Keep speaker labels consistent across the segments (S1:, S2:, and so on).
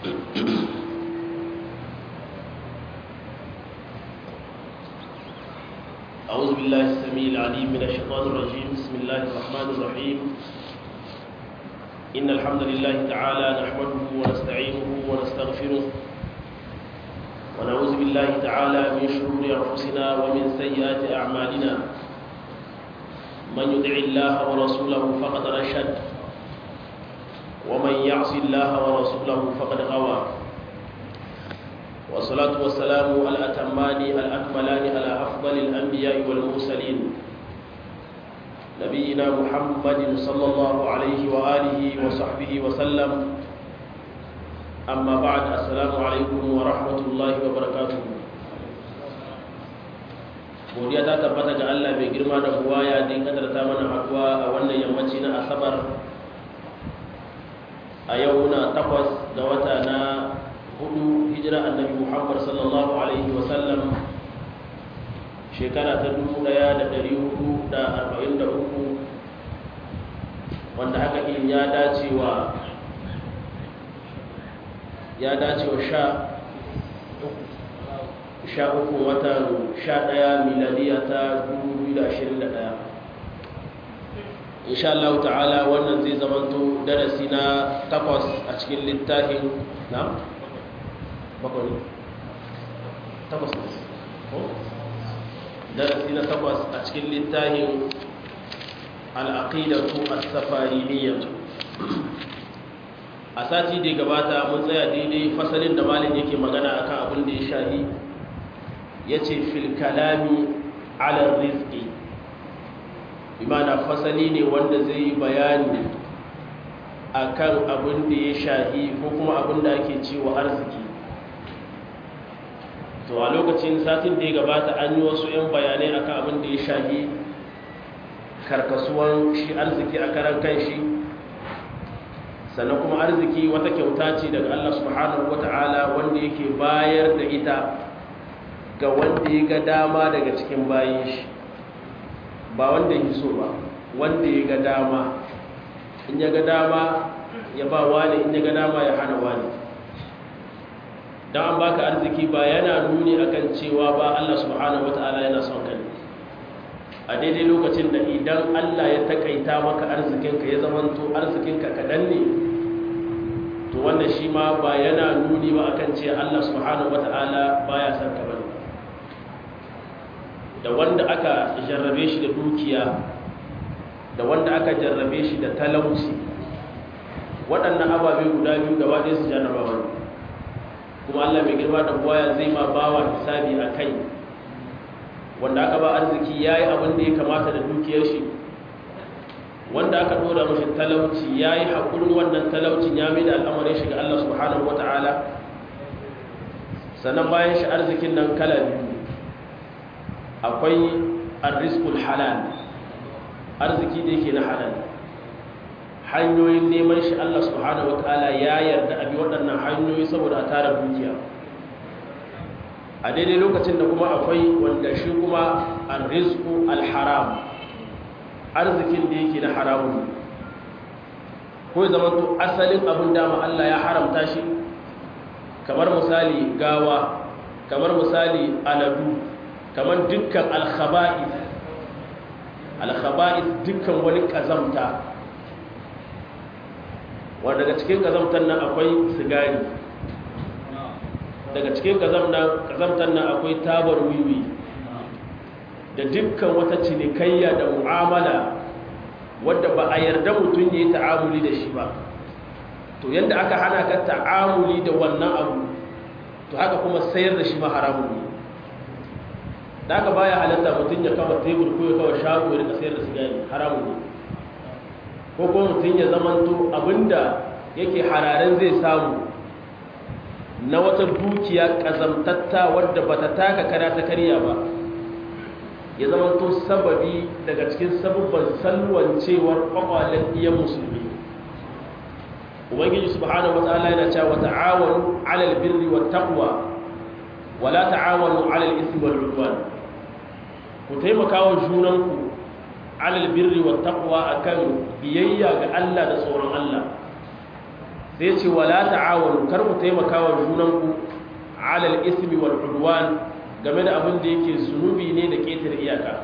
S1: أعوذ بالله السميع العليم من الشيطان الرجيم. بسم الله الرحمن الرحيم. إن الحمد لله تعالى نحمده ونستعينه ونستغفره ونعوذ بالله تعالى من شرور أنفسنا ومن سيئات أعمالنا. من يطع الله ورسوله فقد رشد ومن يعص الله ورسوله فقد غوى. والصلاة والسلام الأتمان الأكملان على أفضل الأنبياء والمرسلين نبينا محمد صلى الله عليه وآله وصحبه وسلم. أما بعد، السلام عليكم ورحمة الله وبركاته. godiya ta tabbata ga Allah mai girma da buwaya da ya kadarta mana haduwa a wannan yammaci na Asabar a yau na 8 ga wata na 4 hijira annabi Muhammad sallallahu alaihi wasallam shekara ta 1443 wanda haka in ya dace wa 13 watan 11 miladiya ta 2021. insha Allah ta'ala wannan zai zamanto darasi na 8 a cikin littafin na bakwai darasi na 8 a cikin littafin al-aqidatu as-safariniyyah. a sati da gabata mun tsaya daidai fasalin da malin yake magana akan abin da ya shahi yace fil kalami ala rizqi, imana fasali ne wanda zai yi bayani akan abin da ya shahi ko kuma abin da ake cewa arziki. to a lokacin satin da ya gabata an yi wasu 'yan bayanai akan abin da ya shahi karkasuwan shi arziki a karan kanshi, sannan kuma arziki wata kyauta ce daga Allah subhanahu wata'ala wanda yake bayar da ita ga wanda ya ga dama daga cikin bayin shi, ba wanda ya so ba, wanda ya ga dama. in ya ga dama ya ba wani, in ya ga dama ya hana wani. don an baka arziki ba yana nuni akan cewa ba Allah subhanahu wata'ala yana son ka ne. a daidai lokacin da idan Allah ya takaita maka arzikinka ya zamanto arzikinka kaɗan ne, to wannan shi ma ba yana nuni ba akan ce Allah subhanahu wata'ala baya son ka bane. da wanda aka jarrabe shi da dukiya da wanda aka jarrabe shi da talauci, waɗannan ababe guda biyu gaba ɗaya su jarraba wani, kuma Allah mai girma da buwaya zai ma bawa hisabi a kai. wanda aka ba arziki ya yi abin da ya kamata da dukiyar shi, wanda aka ɗora mashi talauci ya yi haƙurin wannan talaucin, ya mai da al'amarin shi ga Allah subhanahu wa ta'ala. sannan bayan shi arzikin nan kala biyu, akwai arrizqul halal, arziki da yake na halal, hanyoyin neman shi Allah subhanahu wa ta'ala ya yarda abi waɗannan hanyoyi saboda a tara dukiya. a daidai lokacin da kuma akwai wanda shi kuma arrizqu alharam, arzikin da yake na haramun, ko zama to asalin abin dama Allah ya haramta shi, kamar misali gawa, kamar misali aladu, kamar dukkan alkhaba'is dukkan wani kazamta, wanda daga cikin kazamtan nan akwai sigari, daga cikin kazamtan nan akwai tabar wiwi, da dukkan wata cinikayya da mu'amala wadda ba a yarda mutum ya yi ta'amuli da shi ba. to yadda aka hana ka ta'amuli da wannan abu, to haka kuma sayar da shi ma haramun ne. da aka baya halatta mutum ya kawo tebur ko ya kawo shago ya rika sayar da sigari, haramun ne. ko kuma mutum ya zamanto abinda yake hararen zai samu na wata dukiya kazamtatta wadda bata taka kara ta karya ba, ya zamanto sababi daga cikin sabubban salwancewar kwakwalen iyan musulmi. ubangiji subhanahu wataala yana cewa ta'awanu 'alal birri wat taqwa wa la ta'awanu 'alal ithmi wal 'udwan. ku taimaka wa junanku 'alal birri wat taqwa akan biyayya ga Allah da tsoron Allah. sai ce wala ta'awanu kar ku taimaka wa junanku alal ismi wal udwan game da abin da yake zunubi ne da ƙetare iyaka.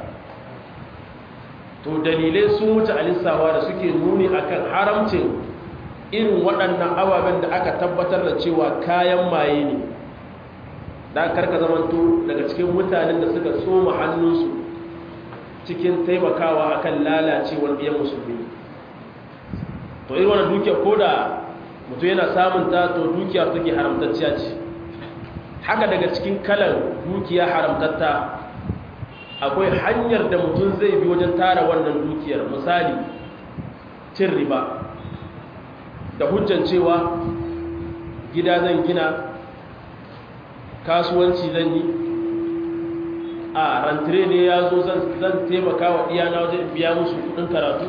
S1: To dalilai sun wuce alisawa da suke nuni akan haramcin irin waɗannan ababen da aka tabbatar da cewa kayan maye ne, da karka zamanto daga cikin mutanen da suka tsoma hannunsu cikin taimakawa akan lalacewar biyan musulmi. To irin wannan dukiya ko da mutum yana samun ta, to dukiya take haramtacciya ce. Haka daga cikin kalan dukiya haramtatta akwai hanyar da mutum zai bi wajen tara wannan dukiyar, misali cin riba da hujjan cewa gida zan gina, kasuwanci zan yi, a rantare ne ya zo zan taimaka wa iyana wajen biya musu kudin karatu.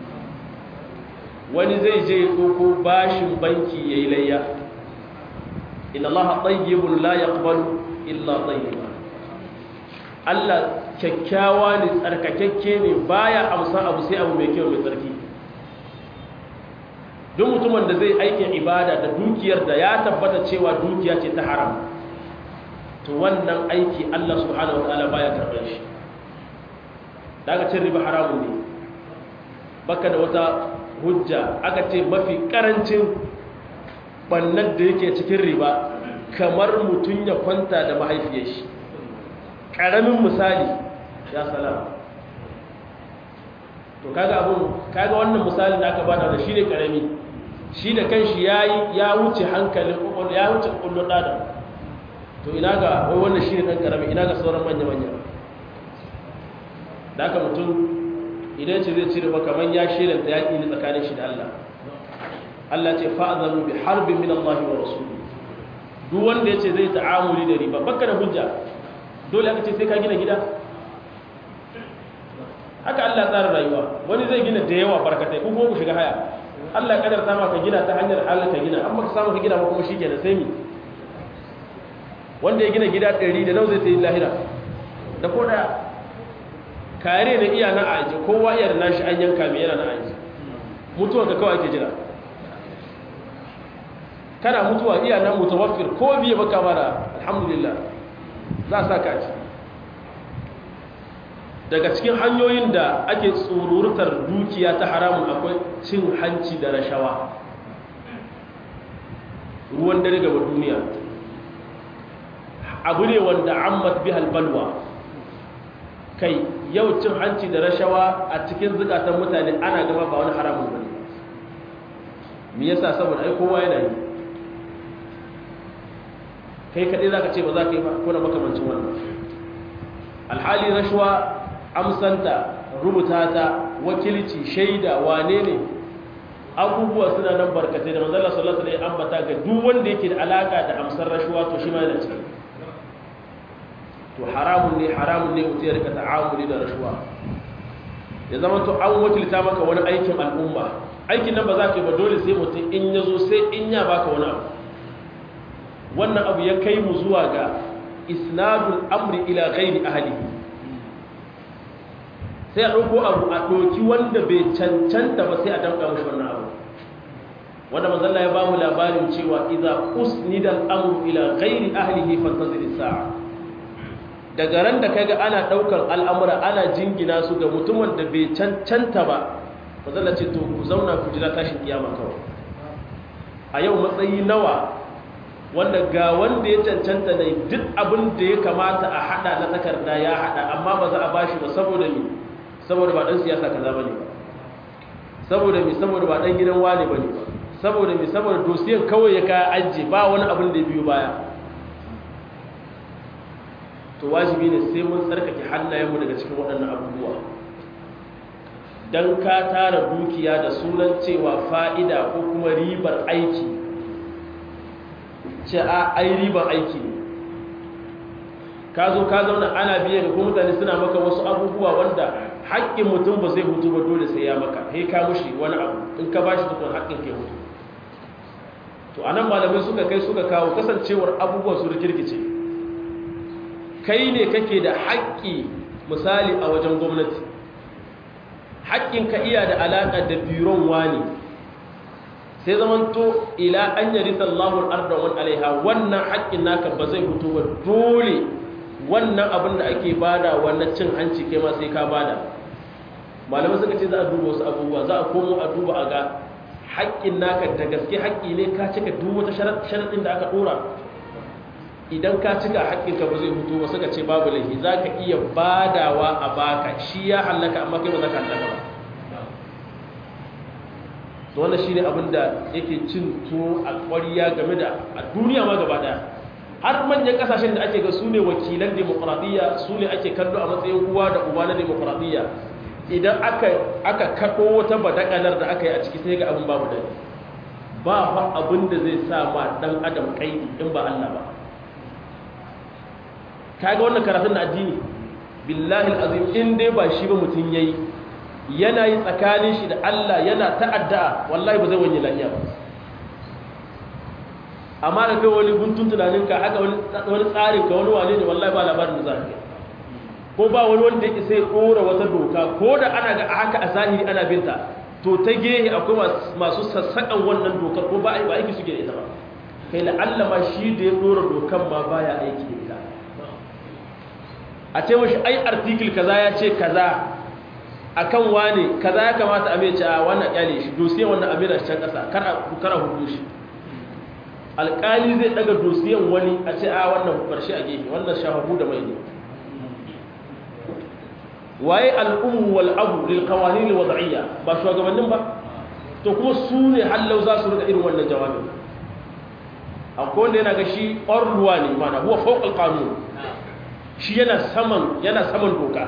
S1: Wani zai je ɗauko bashin banki ya yi layya. Inna Allah tayyibun la yaqbalu illa tayyiba. Allah kyakkyawa ne, tsarkakakke ne, baya amsa abu sai abu mai kyau mai tsarki. Duk mutumin da zai aikin ibada da dukiyar da ya tabbata cewa dukiya ce ta haram, to wannan aiki Allah subhanahu wataala baya karɓar shi. Daga cin riba haramun ne, baka da wata hujja. Aka ce mafi karancin bannan da yake cikin riba kamar mutum ya kwanta da mahaifiyar shi. Ƙaramin misali ya salama. To kaga wannan misalin da aka bada da shi ne ƙarami, shi da kanshi ya wuce hankalin ƙwaƙwalwa, ya wuce ƙwaƙwalwar ɗadan. To ina ga wai wannan shi ne ɗan ƙarami, ina ga sauran manya-manya. Da aka mutum idan ce zai cire maka man ya shelanta yaƙi ne tsakanin shi da Allah. Allah ce fa'azanu bi harbin min Allah wa rasuli. Duk wanda ya ce zai ta'amuli da riba baka da hujja, dole aka ce sai ka gina gida. Haka Allah tsara rayuwa, wani zai gina da yawa barkatai ko kuma ku shiga haya. Allah ya kadarta maka gina ta hanyar halal ka gina, amma ka samu ka gina ba kuma shikenan sai mi. Wanda ya gina gida 100 da nawa zai tayi lahira da ko daya. Kare da iya na aji, kowa iya da nashi an yanka mai yana na aji. Mutuwa ka kawai ake jira. Kana mutuwa iya nan mutawaffir ko biye baka bara, alhamdulillah za a saka ci. Daga cikin hanyoyin da ake tsururtar dukiya ta haramun akwai cin hanci da rashawa. Ruwan dare gaba duniya abu ne wanda ammat bihal balwa. Kai yau cin hanci da rashawa a cikin zukatan mutane ana gaba ba wani haramun bane. Me yasa? Saboda ai kowa yana yi. Kai kadai zaka ce ba za ka yi ba ko na makamancin wannan. Alhali rashawa amsanta, rubuta ta, wakilci, shaida, wane ne, abubuwa suna nan barkatai da manzo Allah sallallahu alaihi wasallam ambata ga duk wanda yake da alaka da amsar rashawa to shi ma yana ciki. To haramun ne mutum ya rika ta'amuli da rashuwa. Ya zama to an wakilta maka wani aikin al'umma, aikin nan ba za ka yi ba, dole sai mutum in ya zo sai in ya baka wani abu. Wannan abu ya kai mu zuwa ga isnadul amri ila ghairi ahlihi. Sai a ɗauko abu a ɗoki wanda bai cancanta ba sai a damƙa mashi wannan abu. Wanda manzon Allah ya ba mu labarin cewa idza usnida al-amru ila ghairi ahlihi fantazir as-sa'a. Daga ran da kaga ana daukar al'amura ana jingina su ga mutumin da bai cancanta ba, fazalla ce to ku zauna ku jira tashin kiyama kawai. A yau matsayi nawa wanda ga wanda ya cancanta ne duk abin da ya kamata a hada na takarda ya hada, amma ba za a bashi ba saboda me? Saboda ba dan siyasa kaza bane ba. Saboda me? Saboda ba dan gidan wane bane ba. Saboda me? Saboda dosiyan kawai ya kaya ajje ba wani abin da ya biyo baya. To wajibi ne sai mun tsarkake hannayenmu daga cikin waɗannan abubuwa. Dan ka tara dukiya da sunan cewa fa'ida ko kuma ribar aiki, ce a ai ribar aiki ne. Ka zo ka zauna ana biye ga kuma mutane suna maka wasu abubuwa wanda haƙƙin mutum ba zai hutu ba, dole sai ya maka, sai ka mushi wani abu, in ka bashi tukun haƙƙin ke hutu. To anan malamai suka kai suka kawo kasancewar abubuwa su rikirkice. Kai ne kake da haƙƙi misali a wajen gwamnati, haƙƙin ka iya da alaƙa da biron wani, sai zamanto ila an yarisa Allahu al-arda wa alaiha wannan haƙƙin naka ba zai fito ba dole wannan abin da ake bada wannan cin hanci kai ma sai ka bada malamai suka ce za a duba wasu abubuwa za a komo a duba a ga haƙƙin naka da gaske haƙƙi ne ka cika duk wata sharaɗin da aka ɗora idan ka cika haƙƙinka ba zai fito ba suka ce babu laifi za ka iya badawa a baka shi ya hallaka amma kai ba za ka hallaka ba to wannan shine abin da yake cin tuwo a ƙwariya game da a duniya ma gaba daya har manyan kasashen da ake ga su ne wakilan demokradiyya su ne ake kallo a matsayin uwa da uba na demokradiyya idan aka kaɗo wata badakalar da aka yi a ciki sai ga abin babu dai ba fa abin da zai sa ma dan adam kaidi in ba Allah ba kaga wannan karatun da addini billahi alazim in dai ba shi ba mutun yayi yana yi tsakanin shi da Allah yana ta'adda wallahi ba zai wani lafiya ba amma da kai wani guntun tunanin ka haka wani tsarin ka wani wane ne wallahi ba labarin da za ka ko ba wani wanda yake sai dora wata doka ko da ana ga haka a zahiri ana binta to ta gehe akwai masu sassaƙan wannan dokar ko ba aiki suke da ita ba kai la Allah ma shi da ya dora dokan ma baya aiki da ita a ce mashi ai article kaza ya ce kaza akan wane kaza ya kamata a mai ce a wannan kyale shi dosiyan wannan amira shi can kasa kar a hudu shi alƙali zai daga dosiyan wani a ce a wannan barshe a gefe wannan shahabu da mai ne waye al'ummu wal abu lil qawanin al wad'iyya ba shugabannin ba to kuma su ne hallau za su rika irin wannan jawabin akwai wanda yana ga shi ƙwarruwa ne mana huwa fawqa al qanun shi yana saman doka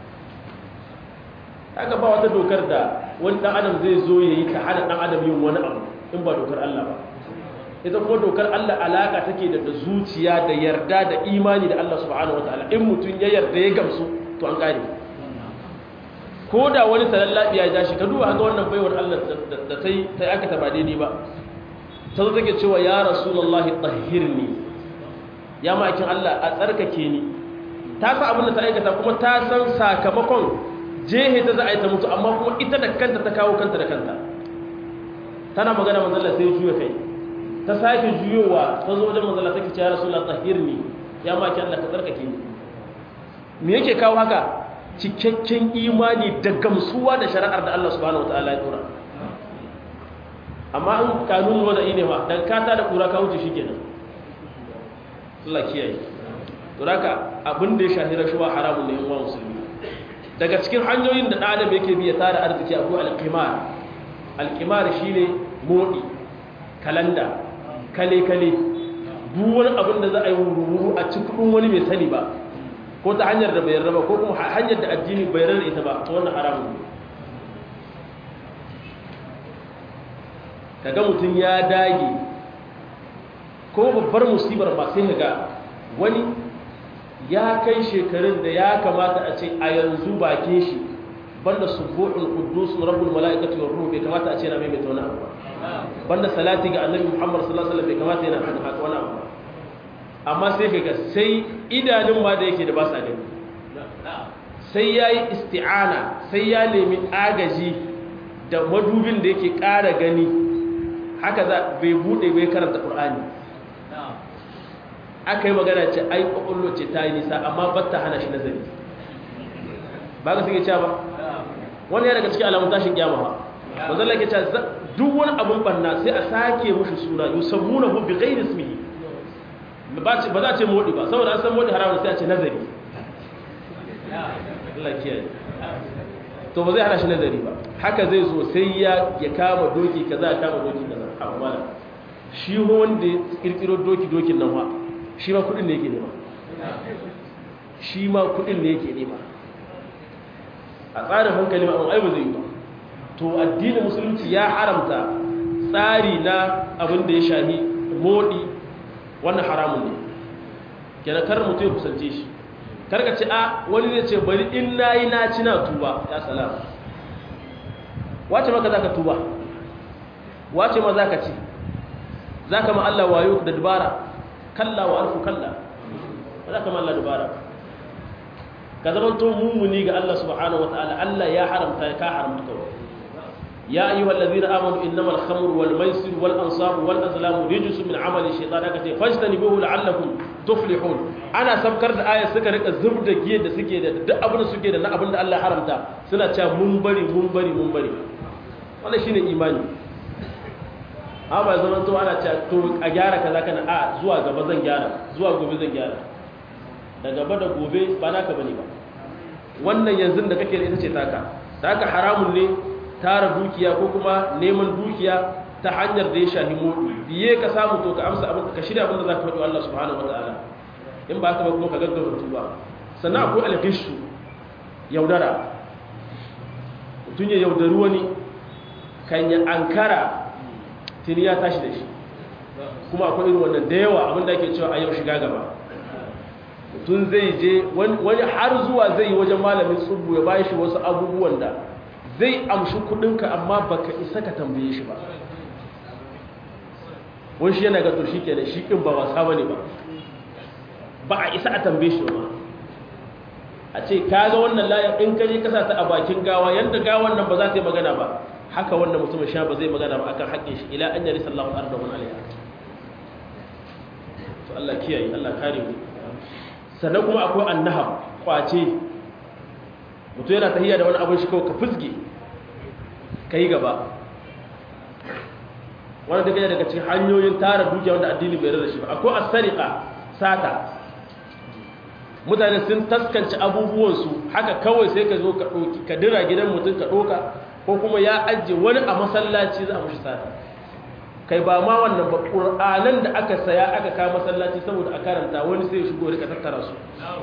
S1: haka ba wata dokar da wani dan adam zai zo yayi ta hana dan adam yin wani abu in ba dokar Allah ba ita kuma dokar Allah alaka take da zuciya da yarda da imani da Allah subhanahu wataala in mutun ya yarda ya gamsu to an kare ko da wani salallabi ya ja shi ka duba ga wannan baiwar Allah da tai aka ta ba daidai ba ta zo take cewa ya rasulullahi tahhirni ya ma'aikin Allah a tsarkake ni ta san abin da ta aikata kuma ta san sakamakon jehe ta za a yi ta mutu amma kuma ita da kanta ta kawo kanta da kanta tana magana manzala sai juya kai ta sake juyowa ta zo wajen manzala take ce ya rasulullah tahirni ya maki Allah ka tsarkake ni me yake kawo haka cikakken imani da gamsuwa da shari'ar da Allah subhanahu wataala ya dora amma an kanun wada'i ne ba dan kata da kura ka wuce shikenan Allah kiyaye to haka abin da ya shahi rashuwa haramun ne in wa musulmi daga cikin hanyoyin da ɗan yake biya tara arziki akwai alƙimar alƙimar shi ne moɗi kalanda kale-kale duk wani abin da za a yi wuru a cikin wani mai sani ba ko ta hanyar da bai raba ko kuma hanyar da addini bai rarra ita ba ta wannan haramun ne kaga mutum ya dage ko babbar musibar ba sai ga wani ya kai shekarun da ya kamata a ce a yanzu bakin shi banda subuhul quddus rabbul malaikati war ruh bai kamata a ce na mai tauna abu banda salati ga annabi Muhammad sallallahu alaihi wasallam bai kamata yana haka wani abu amma sai kaga sai idanun ma da yake da ba sa gani sai yayi isti'ana sai ya nemi agaji da madubin da yake ƙara gani haka za bai bude bai karanta Qur'ani aka yi magana ce ai kwakwallo ce ta yi nisa amma batta hana shi nazari ba ka suke cewa ba wani ya daga cikin alamun tashin kyama ba ba zan lake cewa duk wani abin banna sai a sake mushi suna yusammuna hu bi ghairi ismihi ba za a ce modi ba saboda an san modi haramun sai a ce nazari Allah kiyaye to ba zai hana shi nazari ba haka zai zo sai ya kama doki kaza ya kama doki kaza amma shi wanda ya kirkiro dokin nan wa shi ma kudin ne yake nema shi ma kudin ne yake nema a tsarin hankali ma'amman aibu zai yi ba to addinin musulunci ya haramta tsari na abin da ya shahi modi wannan haramun ne kenan kar mutum ya kusance shi karka ce a wani zai ce bari in nayi na ci na tuba ya salama wace maka zaka tuba wace ma zaka ci zaka ma Allah wayo da dubara kalla wa alfu kalla wala kama Allah dubara ka zaman to mumuni ga Allah subhanahu wataala Allah ya haramta ka haramta kawai ya ayyuhal ladina amanu innamal khamru wal maisir wal ansabu wal azlamu rijsun min amali shaytan aka ce fajtanibuhu la'allakum tuflihun ana sabkar da ayat suka rika zubda giyar da suke da duk abin da suke da na abin da Allah haramta suna cewa mun bari wannan shine imani amma zaman to ana cewa to a gyara kaza kana a zuwa gaba zan gyara zuwa gobe zan gyara da gaba da gobe ba naka bane ba wannan yanzu da kake da ita ce taka da haka haramun ne tara dukiya ko kuma neman dukiya ta hanyar da ya shahi modi biye ka samu to ka amsa abin ka shirya abin da zaka faɗi Allah subhanahu wataala in ba ka ba kuma ka gaggauta tuba sannan akwai al-ghishu yaudara mutun ya yaudaru wani kan ya ankara tuni ya tashi da shi kuma akwai irin wannan da yawa abin da ake cewa a yau shiga gaba tun zai je wani har zuwa zai yi wajen malamin tsubu ya bayi shi wasu abubuwan da zai amshi kudinka amma baka isa ka tambaye shi ba wani shi yana gato shi kenan shi kin ba wasa bane ba a isa a tambaye shi ba a ce ka ga wannan layin in ka je kasa ta a bakin gawa yanda gawan nan ba za ta yi magana ba haka wannan mutumin sha ba zai magana ba akan haƙƙin shi ila an yari sallahu arda wa alaiha to Allah kiyaye Allah kare mu sannan kuma akwai annahab kwace mutum yana tahiyya da wani abin shi kawai ka fizge ka yi gaba wanda take daga cikin hanyoyin tara dukiya wanda addini bai rada shi ba akwai as-sariqa sata mutane sun taskanci abubuwansu haka kawai sai ka zo ka ɗauki ka dira gidan mutum ka ɗoka ko kuma ya ajiye wani a masallaci za a mushi sata kai ba ma wannan ba ƙur'anan da aka saya aka kawo masallaci saboda a karanta wani sai shigo rika tattara su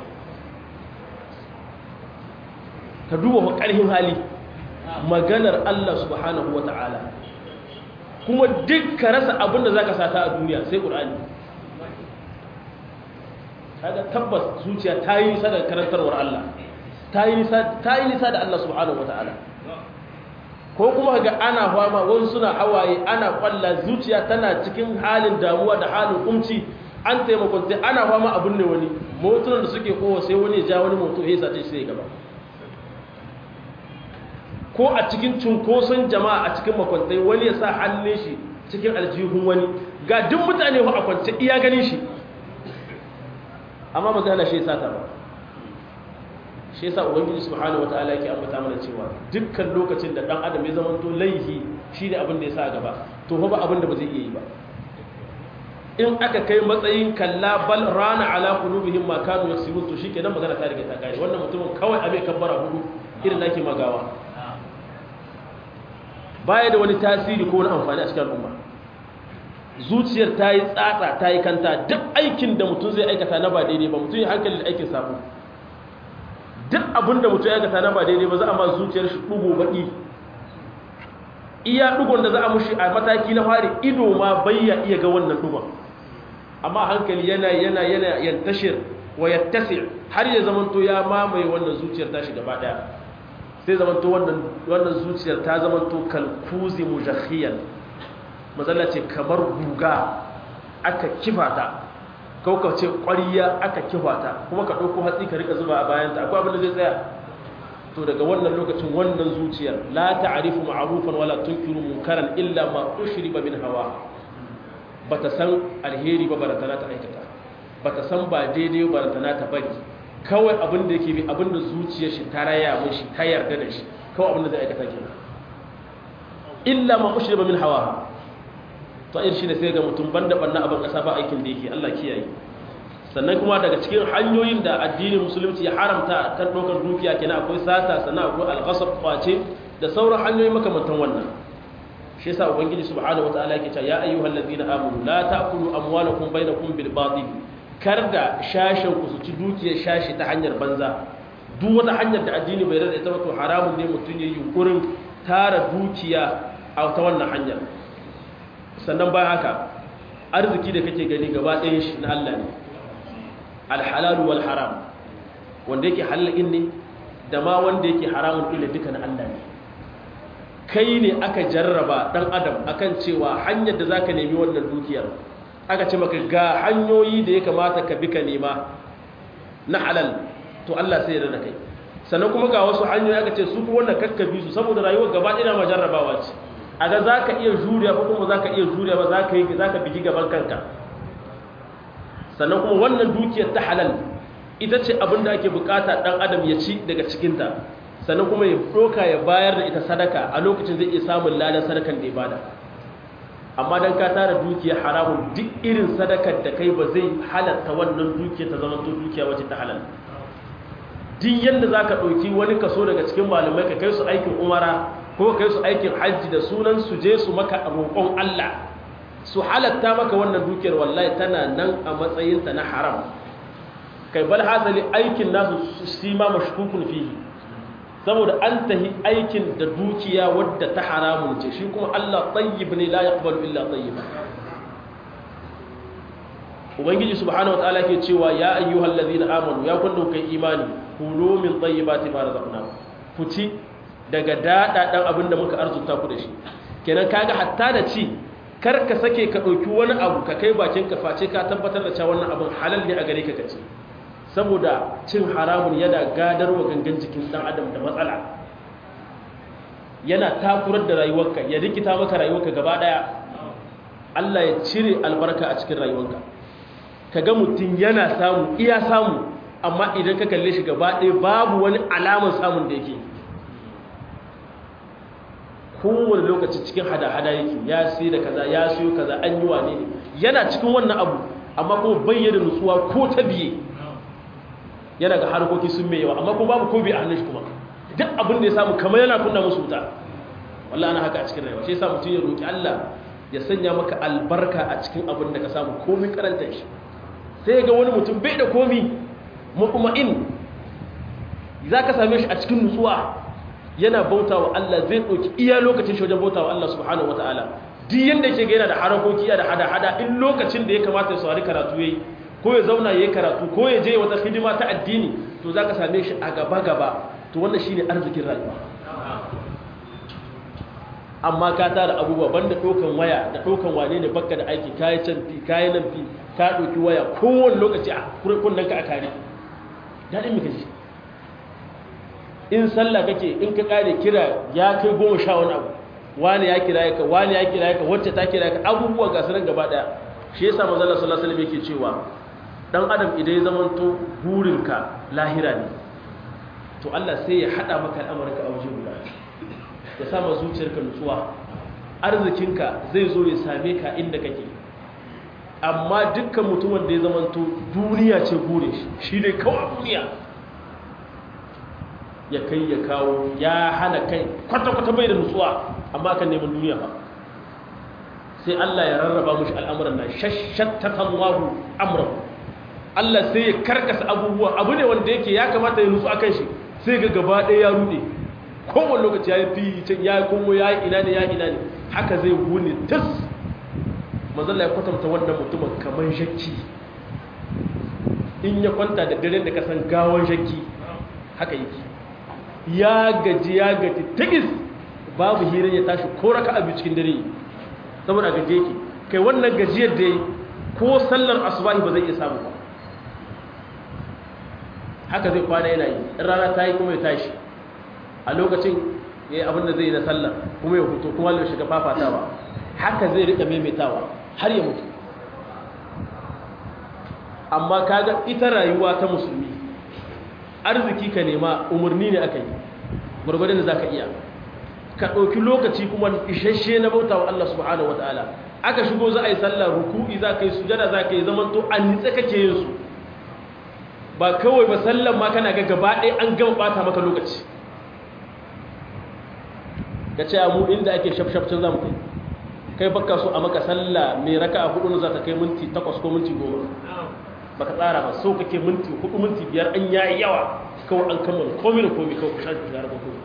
S1: ka duba wa ƙarfin hali maganar Allah subhanahu wa ta'ala kuma duk ka rasa abin da za ka sata a duniya sai ƙur'ani kaga tabbas zuciya ta yi nisa da karantarwar Allah ta yi nisa da Allah subhanahu wa ta'ala ko kuma ga ana fama wani suna hawaye ana kwalla zuciya tana cikin halin damuwa da halin kumci an taimakon sai ana fama abin ne wani motunan da suke kowa sai wani ja wani moto ya sace sai gaba ko a cikin cunkoson jama'a a cikin makwantai wani ya sa hannun shi cikin aljihun wani ga duk mutane a kwance iya ganin shi amma ba zai hana shi sata ba shi yasa ubangiji subhanahu wataala yake ambata mana cewa dukkan lokacin da dan adam ya zama to laihi shine abin da ya sa gaba to ba abin da ba zai iya yi ba in aka kai matsayin kalla bal rana ala qulubihim ma kanu yaksubun to shikenan magana ta riga ta kare wannan mutumin kawai abai kabbara hudu irin da ake magawa baya da wani tasiri ko wani amfani a cikin al'umma zuciyar ta yi tsatsa ta yi kanta duk aikin da mutum zai aikata na ba daidai ba mutum ya hankali da aikin sabo duk abin da mutum ya aikata na ba daidai ba za a ma zuciyar shi ɗugo baƙi iya ɗugon da za a mushi a mataki na fari ido ma bayya iya ga wannan ɗugon amma hankali yana yantashir wa yattasi har ya zamanto ya mamaye wannan zuciyar tashi gaba ɗaya sai zamanto wannan zuciyar ta zamanto kalkuzi mujakhiyan matsala ce kamar guga aka kifata kauka ce ƙwariya aka kifata kuma ka ɗauko hatsi ka rika zuba a bayanta akwai abin da zai tsaya to daga wannan lokacin wannan zuciyar la ta'rifu ma'rufan wala tunkiru munkaran illa ma ushriba min hawa bata san alheri ba baratana ta aikata bata san ba daidai baratana ta bari kawai abin da yake bi abin da zuciyar shi ta raya mishi ta yarda da shi kawai abin da zai aikata kenan illa ma ushriba min hawa to irin shi ne sai ga mutum banda banna abin kasa ba aikin da yake Allah kiyaye sannan kuma daga cikin hanyoyin da addinin musulunci ya haramta kan dokar dukiya kenan akwai sata sannan akwai al-ghasab kwace da sauran hanyoyi makamantan wannan shi yasa ubangiji subhanahu wataala yake cewa ya ayyuhallazina amanu la ta'kulu amwalakum bainakum bil batil karda shashin ku su ci dukiyar shashi ta hanyar banza duk wata hanyar da addini bai rada ita wato haramun ne mutun yayin yunkurin tara dukiya a ta wannan hanyar sannan bayan haka arziki da kake gani gaba ɗayan shi na Allah ne alhalalu wal haram wanda yake halalin ne da ma wanda yake haramun ila duka na Allah ne kai ne aka jarraba dan adam akan cewa hanyar da zaka nemi wannan dukiyar aka ce maka ga hanyoyi da ya kamata ka bi ka nema na halal to Allah sai ya rada kai sannan kuma ga wasu hanyoyi aka ce su kuma wannan kakkabi su saboda rayuwar gaba ɗaya ma jarrabawa ce a ga za ka iya juriya ko kuma za ka iya juriya ba za ka bigi gaban kanka sannan kuma wannan dukiyar ta halal ita ce abin da ake bukata ɗan adam ya ci daga cikinta sannan kuma ya ɗoka ya bayar da ita sadaka a lokacin zai iya samun ladan sadakan da ya bada amma don ka tara dukiyar haramun duk irin sadakar da kai ba zai halatta wannan dukiyar ta zama dukiya wacce ta halal duk yadda za ka ɗauki wani kaso daga cikin malamai ka kai su aikin umara ko kai su aikin hajji da sunan su je su maka roƙon Allah su halatta maka wannan dukiyar wallahi tana nan a matsayinta na haram kai bal hasali aikin nasu shi ma mashkukun fihi saboda an tahi aikin da dukiya wadda ta haramun ce shi kuma Allah tayyib ne la yaqbalu illa tayyiba ubangiji subhanahu wataala ke cewa ya ayyuhal ladina amanu ya kun kai imani kulu min tayyibati ma razaqnakum fuci daga dadadan abinda muka arzuta ku da shi kenan kaga hatta da ci kar ka sake ka dauki wani abu ka kai bakin ka face ka tabbatar da cewa wannan abin halal ne a gare ka kace saboda cin haramun yana gadarwa gangan jikin dan adam da matsala yana takurar da rayuwarka ya rikita maka rayuwarka gaba daya Allah ya cire albarka a cikin rayuwarka kaga mutum yana samu iya samu amma idan ka kalle shi gaba daya babu wani alamar samun da yake kowane lokaci cikin hada-hada yake ya sai da kaza ya siyo kaza an yi wane ne yana cikin wannan abu amma kuma bayyana nutsuwa ko ta biye yana ga harkoki sun mai yawa amma kuma babu ko bai a hannun shi kuma duk abin da ya samu kamar yana kunna musu wuta wallahi ana haka a cikin rayuwa shi yasa mutum ya roki Allah ya sanya maka albarka a cikin abin da ka samu komai karanta shi sai ga wani mutum bai da komi mutma'in zaka same shi a cikin nutsuwa yana bautawa Allah zai dauki iya lokacin shi wajen bautawa Allah subhanahu wataala duk yanda yake ga yana da harakoki da hada-hada in lokacin da ya kamata ya saurari karatu yayi ko ya zauna ya yi karatu ko ya je wata hidima ta addini to za ka same shi a gaba-gaba to wannan shi ne arzikin rayuwa amma ka tara abubuwa banda ɗaukan waya da ɗaukan wane ne bakka da aiki kayi can fi kayi nan fi ka ɗauki waya kowane lokaci a kunnen ka a kare daɗin muka ji in sallah kake in ka kare kira ya kai 10 wani abu wani ya kira ka wani ya kira ka wacce ta kira ka abubuwa ga sanar gaba ɗaya shi yasa manzo Allah sallallahu alaihi wasallam yake cewa dan adam idan ya zamanto burinka lahira ne to Allah sai ya hada maka al'amarka a waje guda ya sama zuciyarka nutsuwa arzikinka zai zo ya same ka inda kake amma dukkan mutumin da ya zamanto duniya ce burin shi ne kawai duniya ya kai ya kawo ya hana kai kwata-kwata bai da nutsuwa amma kan neman duniya ba sai Allah ya rarraba mushi al'amuran nan shashattatallahu amrahu Allah sai ya karkasa abubuwa abu ne wanda yake ya kamata ya nutsu akan shi sai ga gaba ɗaya ya rude kowane lokaci ya yi fi can ya yi komo ya yi ina ne haka zai wuni tas mazalla ya kwatanta wannan mutumin kamar shakki in ya kwanta da dare da kasan gawon shakki haka yake ya gaji tagis babu hirar ya tashi ko raka abu cikin dare saboda gaje yake kai wannan gajiyar da ko sallar asubahi ba zai iya samu ba haka zai kwana yana yi in rana ta yi kuma ya tashi a lokacin ya yi abinda zai yi na sallar kuma ya hutu kuma ya shiga fafatawa haka zai rika maimaitawa har ya mutu amma kaga ita rayuwa ta musulmi arziki ka nema umarni ne aka yi gwargwadon da za ka iya ka ɗauki lokaci kuma isasshe na bauta wa Allah subhanahu wa ta'ala aka shigo za a yi sallah ruku'i za ka yi sujada za ka yi zaman to an nitsa kake yin su ba kawai ba sallan ma kana ga gaba ɗaya an gama ɓata maka lokaci ka ce mu inda ake shafshafcin za mu kai baka so a maka sallah mai raka a hudu za ta kai minti 8 ko minti 10 baka tsara ba so kake minti 4 minti 5 an yayi yawa kawai an kammala komai da komai kawai kusa da yarba ko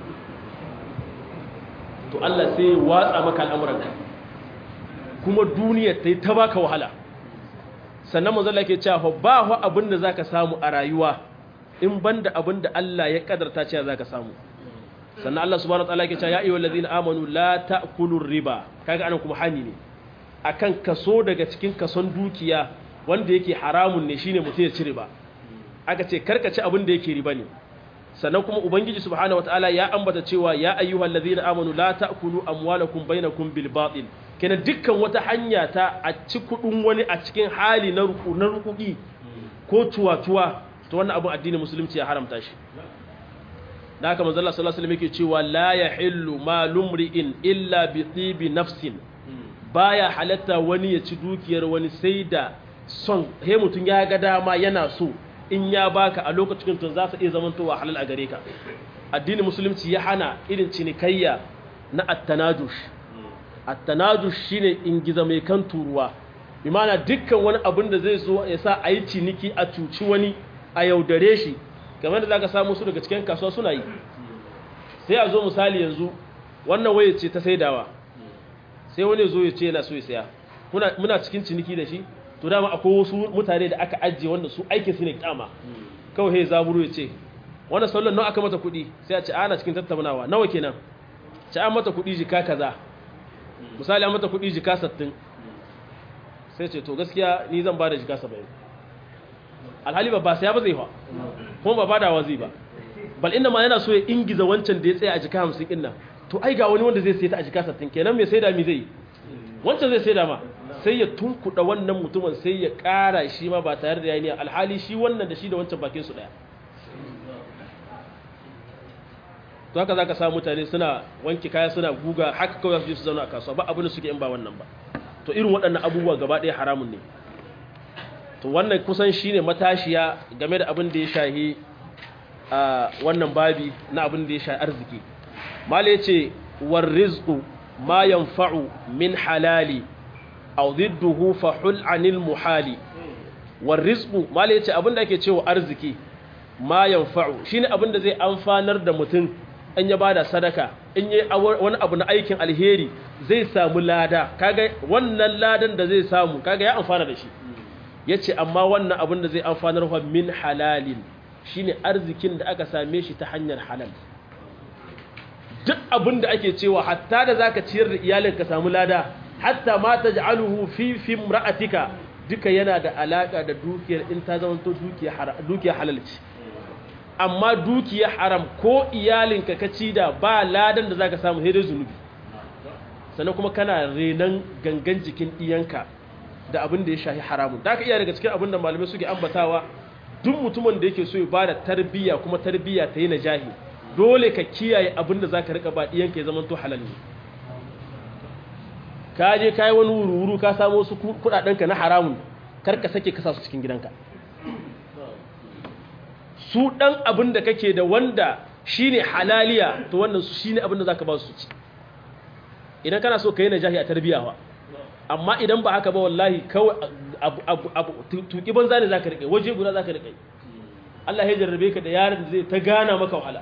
S1: to Allah sai watsa maka al'amuranka kuma duniya ta yi ta baka wahala sannan manzo Allah yake cewa ba hu abinda zaka samu a rayuwa in banda abinda Allah ya kadarta cewa zaka samu sannan Allah subhanahu wataala yake cewa ya ayyuhal ladina amanu la ta'kulur riba kaga anan kuma hani ne akan kaso daga cikin kason dukiya wanda yake haramun ne shine mutum ya ci riba aka ce karkace abinda yake riba ne sannan kuma ubangiji subhanahu wataala ya ambata cewa ya ayyuhallazina amanu la ta'kulu amwalakum bainakum bil batil kenan dukkan wata hanya ta a ci kudin wani a cikin hali na rukuki ko tuwatuwa to wannan abin addinin musulunci ya haramta shi da haka manzo Allah sallallahu alaihi wasallam yake cewa la yahillu malumri'in illa bi tibi nafsin baya halatta wani ya ci dukiyar wani sai da son he mutun ya ga dama yana so in ya baka a lokacin tun za su iya zamantowa halal a gare ka addinin musulunci ya hana irin cinikayya na at-tanajush shine ingiza mai kan turuwa bi ma'ana dukkan wani abin da zai so ya sa a yi ciniki a cuci wani a yaudare shi kamar da zaka samu su daga cikin kasuwa suna yi sai a zo misali yanzu wannan waye ce ta saidawa sai wani zo ya ce yana so ya saya muna cikin ciniki da shi to dama akwai wasu mutane da aka ajiye wanda su aikin su ne kama kawai he zaburu ya ce wannan sallan nawa aka mata kuɗi sai a ce ana cikin tattaunawa nawa kenan ce an mata kuɗi jika kaza misali an mata kuɗi jika 60 sai ce to gaskiya ni zan bada jika 70 alhali ba sai ba zai fa kuma ba badawa zai ba bal inda ma yana so ya ingiza wancan da ya tsaya a jika 50 din nan to ai ga wani wanda zai sai ta a jika 60 kenan me sai da mi zai wancan zai sai da ma sai ya tunkuɗa wannan mutumin sai ya ƙara shi ma ba tare da yayi alhali shi wannan da shi da wancan bakin su daya to haka zaka samu mutane suna wanke kaya suna guga haka kawai su zauna a kasuwa ba abin da suke in ba wannan ba to irin waɗannan abubuwa gaba ɗaya haramun ne to wannan kusan shine matashiya game da abin da ya shahi wannan babi na abin da ya shahi arziki mala yace war rizqu ma yanfa'u min halali aw didduhu fa hul anil muhali war rizqu mala yace abin da ake cewa arziki ma yanfa'u shine abin da zai amfanar da mutum in ya bada sadaka in yi wani abu na aikin alheri zai samu lada kaga wannan ladan da zai samu kaga ya amfana da shi yace amma wannan abin da zai amfanar wa min halalin shine arzikin da aka same shi ta hanyar halal duk abin da ake cewa hatta da zaka ciyar da iyalinka samu lada hatta ma taj'aluhu fi imra'atika duka yana da alaka da dukiyar in ta zama to dukiya halal ce amma dukiya haram ko iyalinka ka ci da ba ladan da zaka samu sai dai zunubi sannan kuma kana renan gangan jikin iyanka da abin da ya shahi haramun da ka iya daga cikin abin da malamai suke ambatawa duk mutumin da yake so ya bada tarbiyya kuma tarbiyya ta yi najahi dole ka kiyaye abin da zaka rika ba iyanka ya zama to halal ne ka je kai wani wuru ka samu wasu kudadenka na haramun kar ka sake ka sa su cikin gidanka su dan abin da kake da wanda shine halaliya to wannan su shine abin da zaka ba su ci idan kana so kai najahi a tarbiyawa amma idan ba haka ba wallahi kawai abu tuki banza ne zaka rike waje guda zaka rike Allah ya jarrabe ka da yaron da zai ta gana maka wahala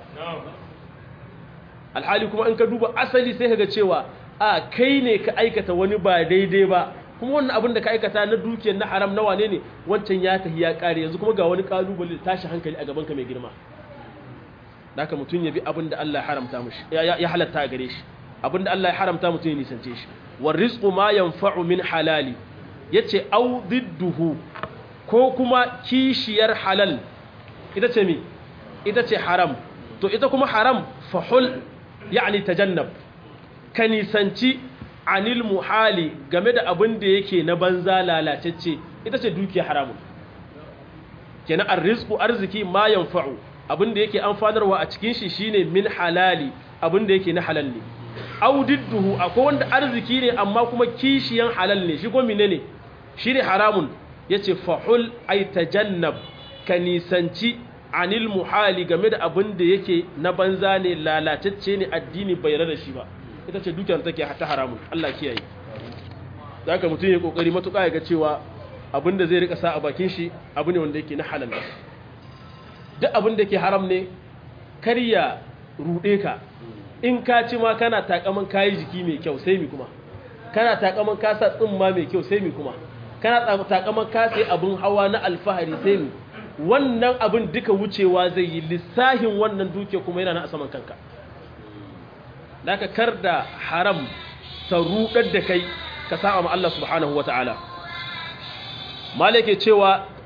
S1: alhali kuma in ka duba asali sai kaga cewa a kai ne ka aikata wani ba daidai ba kuma wannan abin da ka aikata na dukiyar na haram na wane ne wancan ya tafi ya kare yanzu kuma ga wani kalubale tashi hankali a gaban ka mai girma haka mutun ya bi abin da Allah ya haramta mishi ya halatta a gare shi abin da Allah ya haramta mutun ya nisance shi war rizqu ma yanfa'u min halali yace au didduhu ko kuma kishiyar halal ita ce mi ita ce haram to ita kuma haram fahul yani tajannab ka nisanci anil muhali game da abin da yake na banza lalacecce ita ce dukiya haramun kenan arrizqu arziki ma yanfa'u abin da yake amfanarwa a cikin shi shine min halali abin da yake na halal ne aw didduhu akwai wanda arziki ne amma kuma kishiyan halal ne shi ko menene shine haramun yace fahul ay tajannab ka nisanci anil muhali game da abin da yake na banza ne lalacecce ne addini bai rada shi ba ita ce dukiyar take ta haramun Allah kiyaye zaka mutun ya kokari matuƙa ya ga cewa abinda zai rika sa a bakin shi abu ne wanda yake na halal duk abinda yake haram ne kar ya rude ka in ka ci ma kana takaman kai jiki mai kyau sai mi kuma kana takaman ka sa tsimma mai kyau sai mi kuma kana takaman ka sai abun hawa na alfahari sai mi wannan abin duka wucewa zai yi lissahin wannan duke kuma yana na a saman kanka daga kar da haram ta rudar da kai ka sa'a ma Allah subhanahu wata'ala malike cewa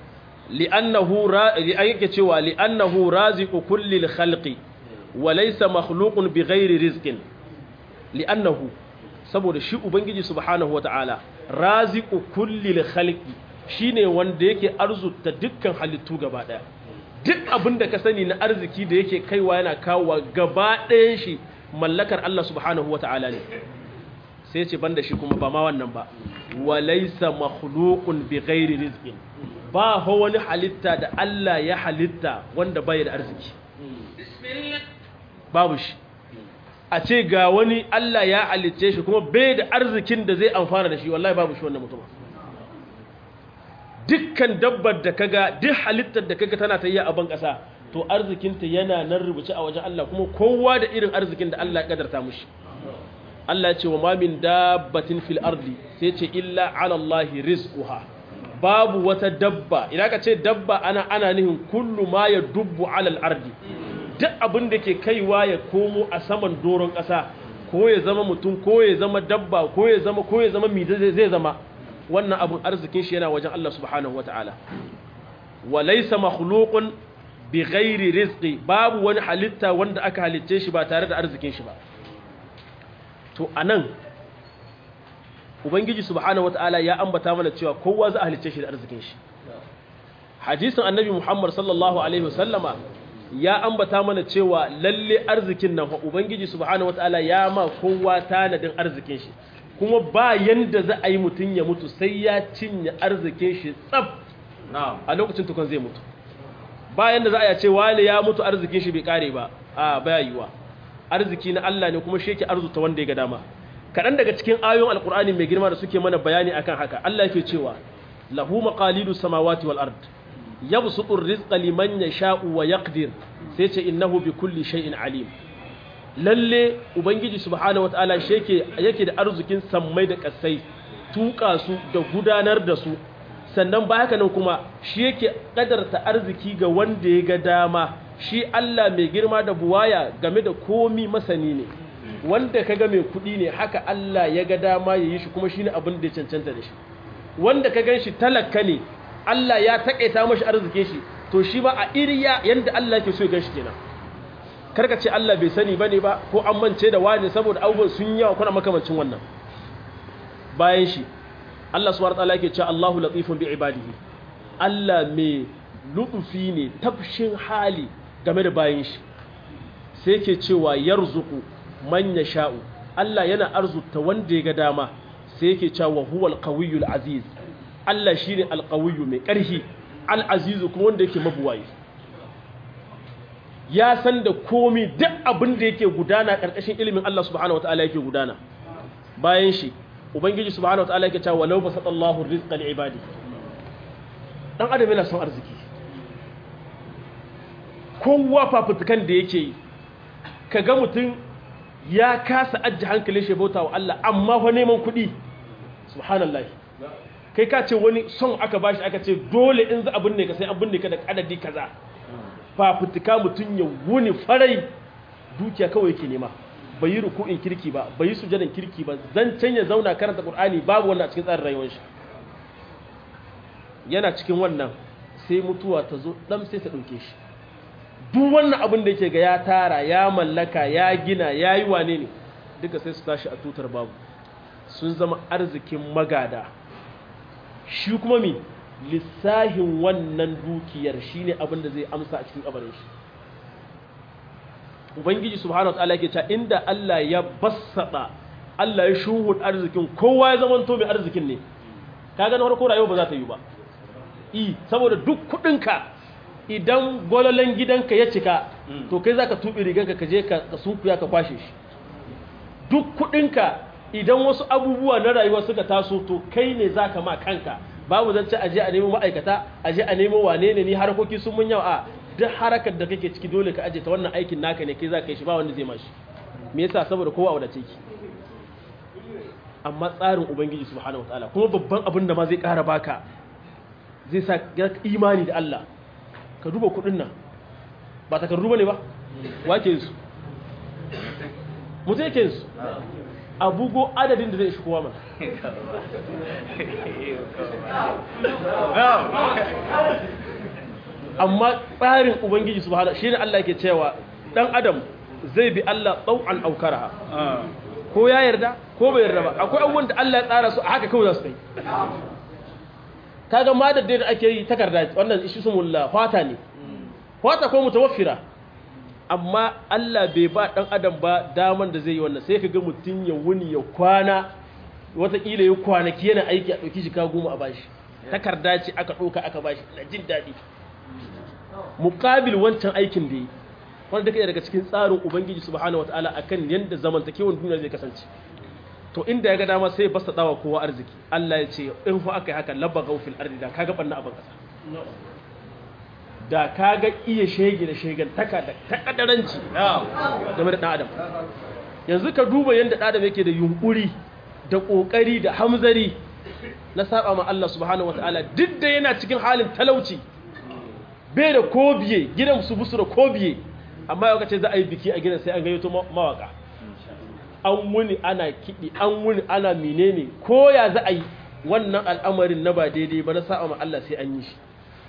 S1: yake cewa li'annahu raziqu kulli al-khalqi wa laysa makhluqun bighairi rizqin li'annahu saboda shi ubangiji subhanahu wata'ala raziqu kulli al-khalqi shine wanda yake arzuta dukkan halittu gaba daya duk abinda ka sani na arziki da yake kaiwa yana kawowa gaba ɗayan shi mallakar Allah subhanahu wata'ala ne sai ce banda shi kuma ba ma wannan ba wa laysa makhluqun bighairi rizqin ba ho wani halitta da Allah ya halitta wanda bai da arziki babu shi a ce ga wani Allah ya halicce shi kuma bai da arzikin da zai amfana da shi wallahi babu shi wannan mutum dukkan dabbar da kaga duk halittar da kaga tana tayya a ban kasa to arzikinta yana nan rubuce a wajen Allah kuma kowa da irin arzikin da Allah ya kadarta mushi Allah ya ce wa ma min dabbatin fil ardi sai ce illa ala Allah rizquha babu wata dabba idan ka ce dabba ana nihin kullu ma ya dubbu alal ardi duk abin da ke kaiwa ya komo a saman doron ƙasa ko ya zama mutum ko ya zama dabba ko ya zama mi zai zama wannan abin arzikin shi yana wajen Allah subhanahu wataala wa laysa makhluqun bighairi rizqi babu wani halitta wanda aka halicce shi ba tare da arzikin shi ba to anan ubangiji subhanahu wataala ya ambata mana cewa kowa za a halicce shi da arzikin shi hadisin annabi Muhammad sallallahu alaihi wasallama ya ambata mana cewa lalle arzikin nan ubangiji subhanahu wataala ya ma kowa tanadin arzikin shi kuma ba yanda za a yi mutun ya mutu sai ya cinye arzikin shi tsaf a lokacin tukun zai mutu ba yanda za a ce wani ya mutu arzikin shi bai kare ba a baya yiwa arziki na Allah ne kuma shi yake arzuta wanda ya ga dama kaɗan daga cikin ayoyin alkur'ani mai girma da suke mana bayani akan haka Allah yake cewa lahu maqalidu samawati wal ard yabsutu ar-rizqa liman yasha'u wa yaqdir sai ce innahu bi kulli shay'in alim lalle ubangiji subhanahu wataala shi yake da arzikin sammai da kasai tuka su da gudanar da su sannan ba haka nan kuma shi yake kadarta arziki ga wanda ya ga dama shi Allah mai girma da buwaya game da komi masani ne wanda kaga mai kudi ne haka Allah ya ga dama yayi shi kuma shine abin da ya cancanta da shi wanda ka ganshi talaka ne Allah ya takaita mashi arzikin shi to shi ba a iriya yanda Allah yake so ya ganshi kenan karka ce Allah bai sani bane ba ko an mance da wani saboda abubuwan sun yawa kuna makamancin wannan bayan shi Allah subhanahu wataala yake cewa Allahu latifun bi ibadihi Allah mai lutufi ne tafshin hali game da bayan shi sai yake cewa yarzuqu man yasha'u Allah yana arzuta wanda ya ga dama sai yake cewa huwal qawiyyul aziz Allah shine alqawiyyu mai karhi al-aziz kuma wanda yake mabuwayi ya san da komai duk abin da yake gudana karkashin ilimin Allah subhanahu wataala yake gudana bayan shi ubangiji subhanahu wataala yake cewa walau basatallahu rizqa li ibadihi dan adam yana son arziki kowa fafutukan da yake yi kaga mutum ya kasa ajji hankalin shi bauta wa Allah amma fa neman kuɗi subhanallah kai ka ce wani son aka bashi aka ce dole in za abin ne ka sai abin ne ka da adadi kaza fafutuka mutum ya wuni farai dukiya kawai yake nema bai yi ruku'in kirki ba bai yi sujadan kirki ba zancen ya zauna karanta qur'ani babu wannan a cikin tsarin rayuwar shi yana cikin wannan sai mutuwa ta zo dan sai ta dauke shi duk wannan abin da yake ga ya tara ya mallaka ya gina ya yi wane ne duka sai su tashi a tutar babu sun zama arzikin magada shi kuma mi lissahin wannan dukiyar shine abin da zai amsa a cikin kabarin shi ubangiji subhanahu wataala yake cewa inda Allah ya bassada Allah ya shuhud arzikin kowa ya zama to mai arzikin ne kaga na farko rayuwa ba za ta yi ba saboda duk kudinka idan gwalolan gidanka ya cika to kai zaka tubi riganka ka je ka sunkuya ka kwashe shi duk kudinka idan wasu abubuwa na rayuwa suka taso to kai ne zaka ma kanka babu zance aje a nemo ma'aikata aje a nemo wane ne ni harkoki sun mun yawa a duk harakar da kake ciki dole ka aje ta wannan aikin naka ne kai zaka yi shi ba wanda zai mashi me yasa saboda kowa wadace ki amma tsarin ubangiji subhanahu wataala kuma babban abin da ma zai ƙara baka zai sa imani da Allah ka duba kudin nan ba takardu bane ba wake su mutum yake su abugo adadin da zai shi kowa mana amma tsarin ubangiji subhanahu shine Allah yake cewa dan adam zai bi Allah tau'an aw karaha ko ya yarda ko bai yarda ba akwai abubuwan da Allah ya tsara su a haka kawai za su yi kaga madar da ake yi takarda wannan ismullah fata ne fata ko mutawaffira amma Allah bai ba dan adam ba daman da zai yi wannan sai ka ga mutun ya wuni ya kwana wataƙila ya kwanaki yana aiki a ɗauki jika 10 a bashi takarda ce aka ɗauka aka bashi na jin daɗi muƙabil wancan aikin da yi wanda duka daga cikin tsarin ubangiji subhanahu wataala akan yanda zamantakewan duniya zai kasance to inda ya ga dama sai basta dawa kowa arziki Allah ya ce in fa aka yi haka labaghaw fil ardi da kaga banna aban kasa da kaga iya shege da shegantaka da takaddaranci game da dan adam yanzu ka duba yanda dan adam yake da yunkuri da kokari da hamzari na saba ma Allah subhanahu wataala duk da yana cikin halin talauci bai da kobiye gidan su busu da kobiye amma yau kace za a yi biki a gidan sai an gayyato mawaka an wuni ana kiɗi an wuni ana menene ko ya za a yi wannan al'amarin na ba daidai ba na sa'a ma Allah sai an yi shi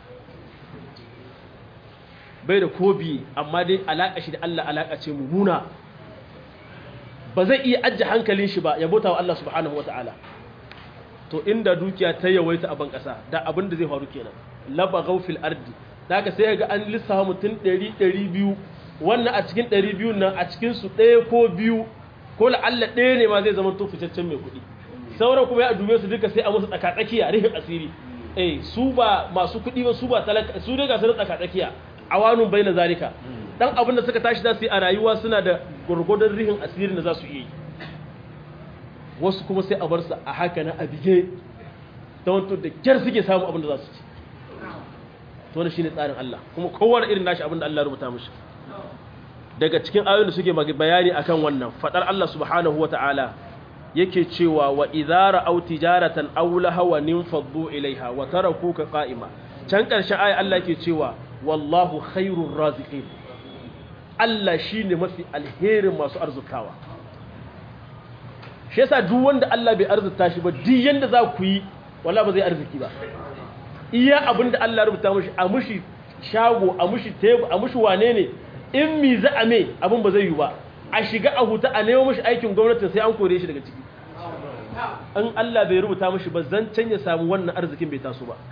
S1: bai da kobi amma dai alaƙa shi da Allah alaƙa ce mummuna ba zai iya ajiye hankalin shi ba ya bauta wa Allah subhanahu wa ta'ala to inda dukiya ta yawaita a ban ƙasa da abin da zai faru kenan labaghaw fil ardi daga sai ga an lissafa mutum 100 200 wannan a cikin 200 nan a cikin su ɗaya ko biyu ko la'alla ɗaya ne ma zai zama to fitaccen mai kuɗi sauran kuma ya dube su duka sai a musu tsakatsakiya rihin asiri su ba masu kuɗi ba su ba talaka su dai ga su tsakatsakiya awanun baina zalika dan abin da suka tashi za su yi a rayuwa suna da gurgurdan rihin asirin da za su yi wasu kuma sai a bar su a haka na abige ta wanto da kyar suke samu abin da za su ci to wannan shine tsarin Allah kuma kowa irin nashi abin da Allah ya rubuta mishi daga cikin ayoyin da suke bayani akan wannan fadar Allah subhanahu wataala yake cewa wa idza ra'aw tijaratan aw lahawan infaddu ilaiha wa tarakuka qa'ima can karshen aya Allah yake cewa wallahu khairur raziqin Allah shine mafi alherin masu arzukawa shi yasa duk wanda Allah bai arzuta shi ba duk yanda za ku yi wallahi ba zai arziki ba iya abinda Allah rubuta mishi a mushi shago a mushi table a mushi wane ne in mi za a me abin ba zai yi ba a shiga a huta a nemo mishi aikin gwamnati sai an kore shi daga ciki an Allah bai rubuta mishi ba zancen ya samu wannan arzikin bai taso ba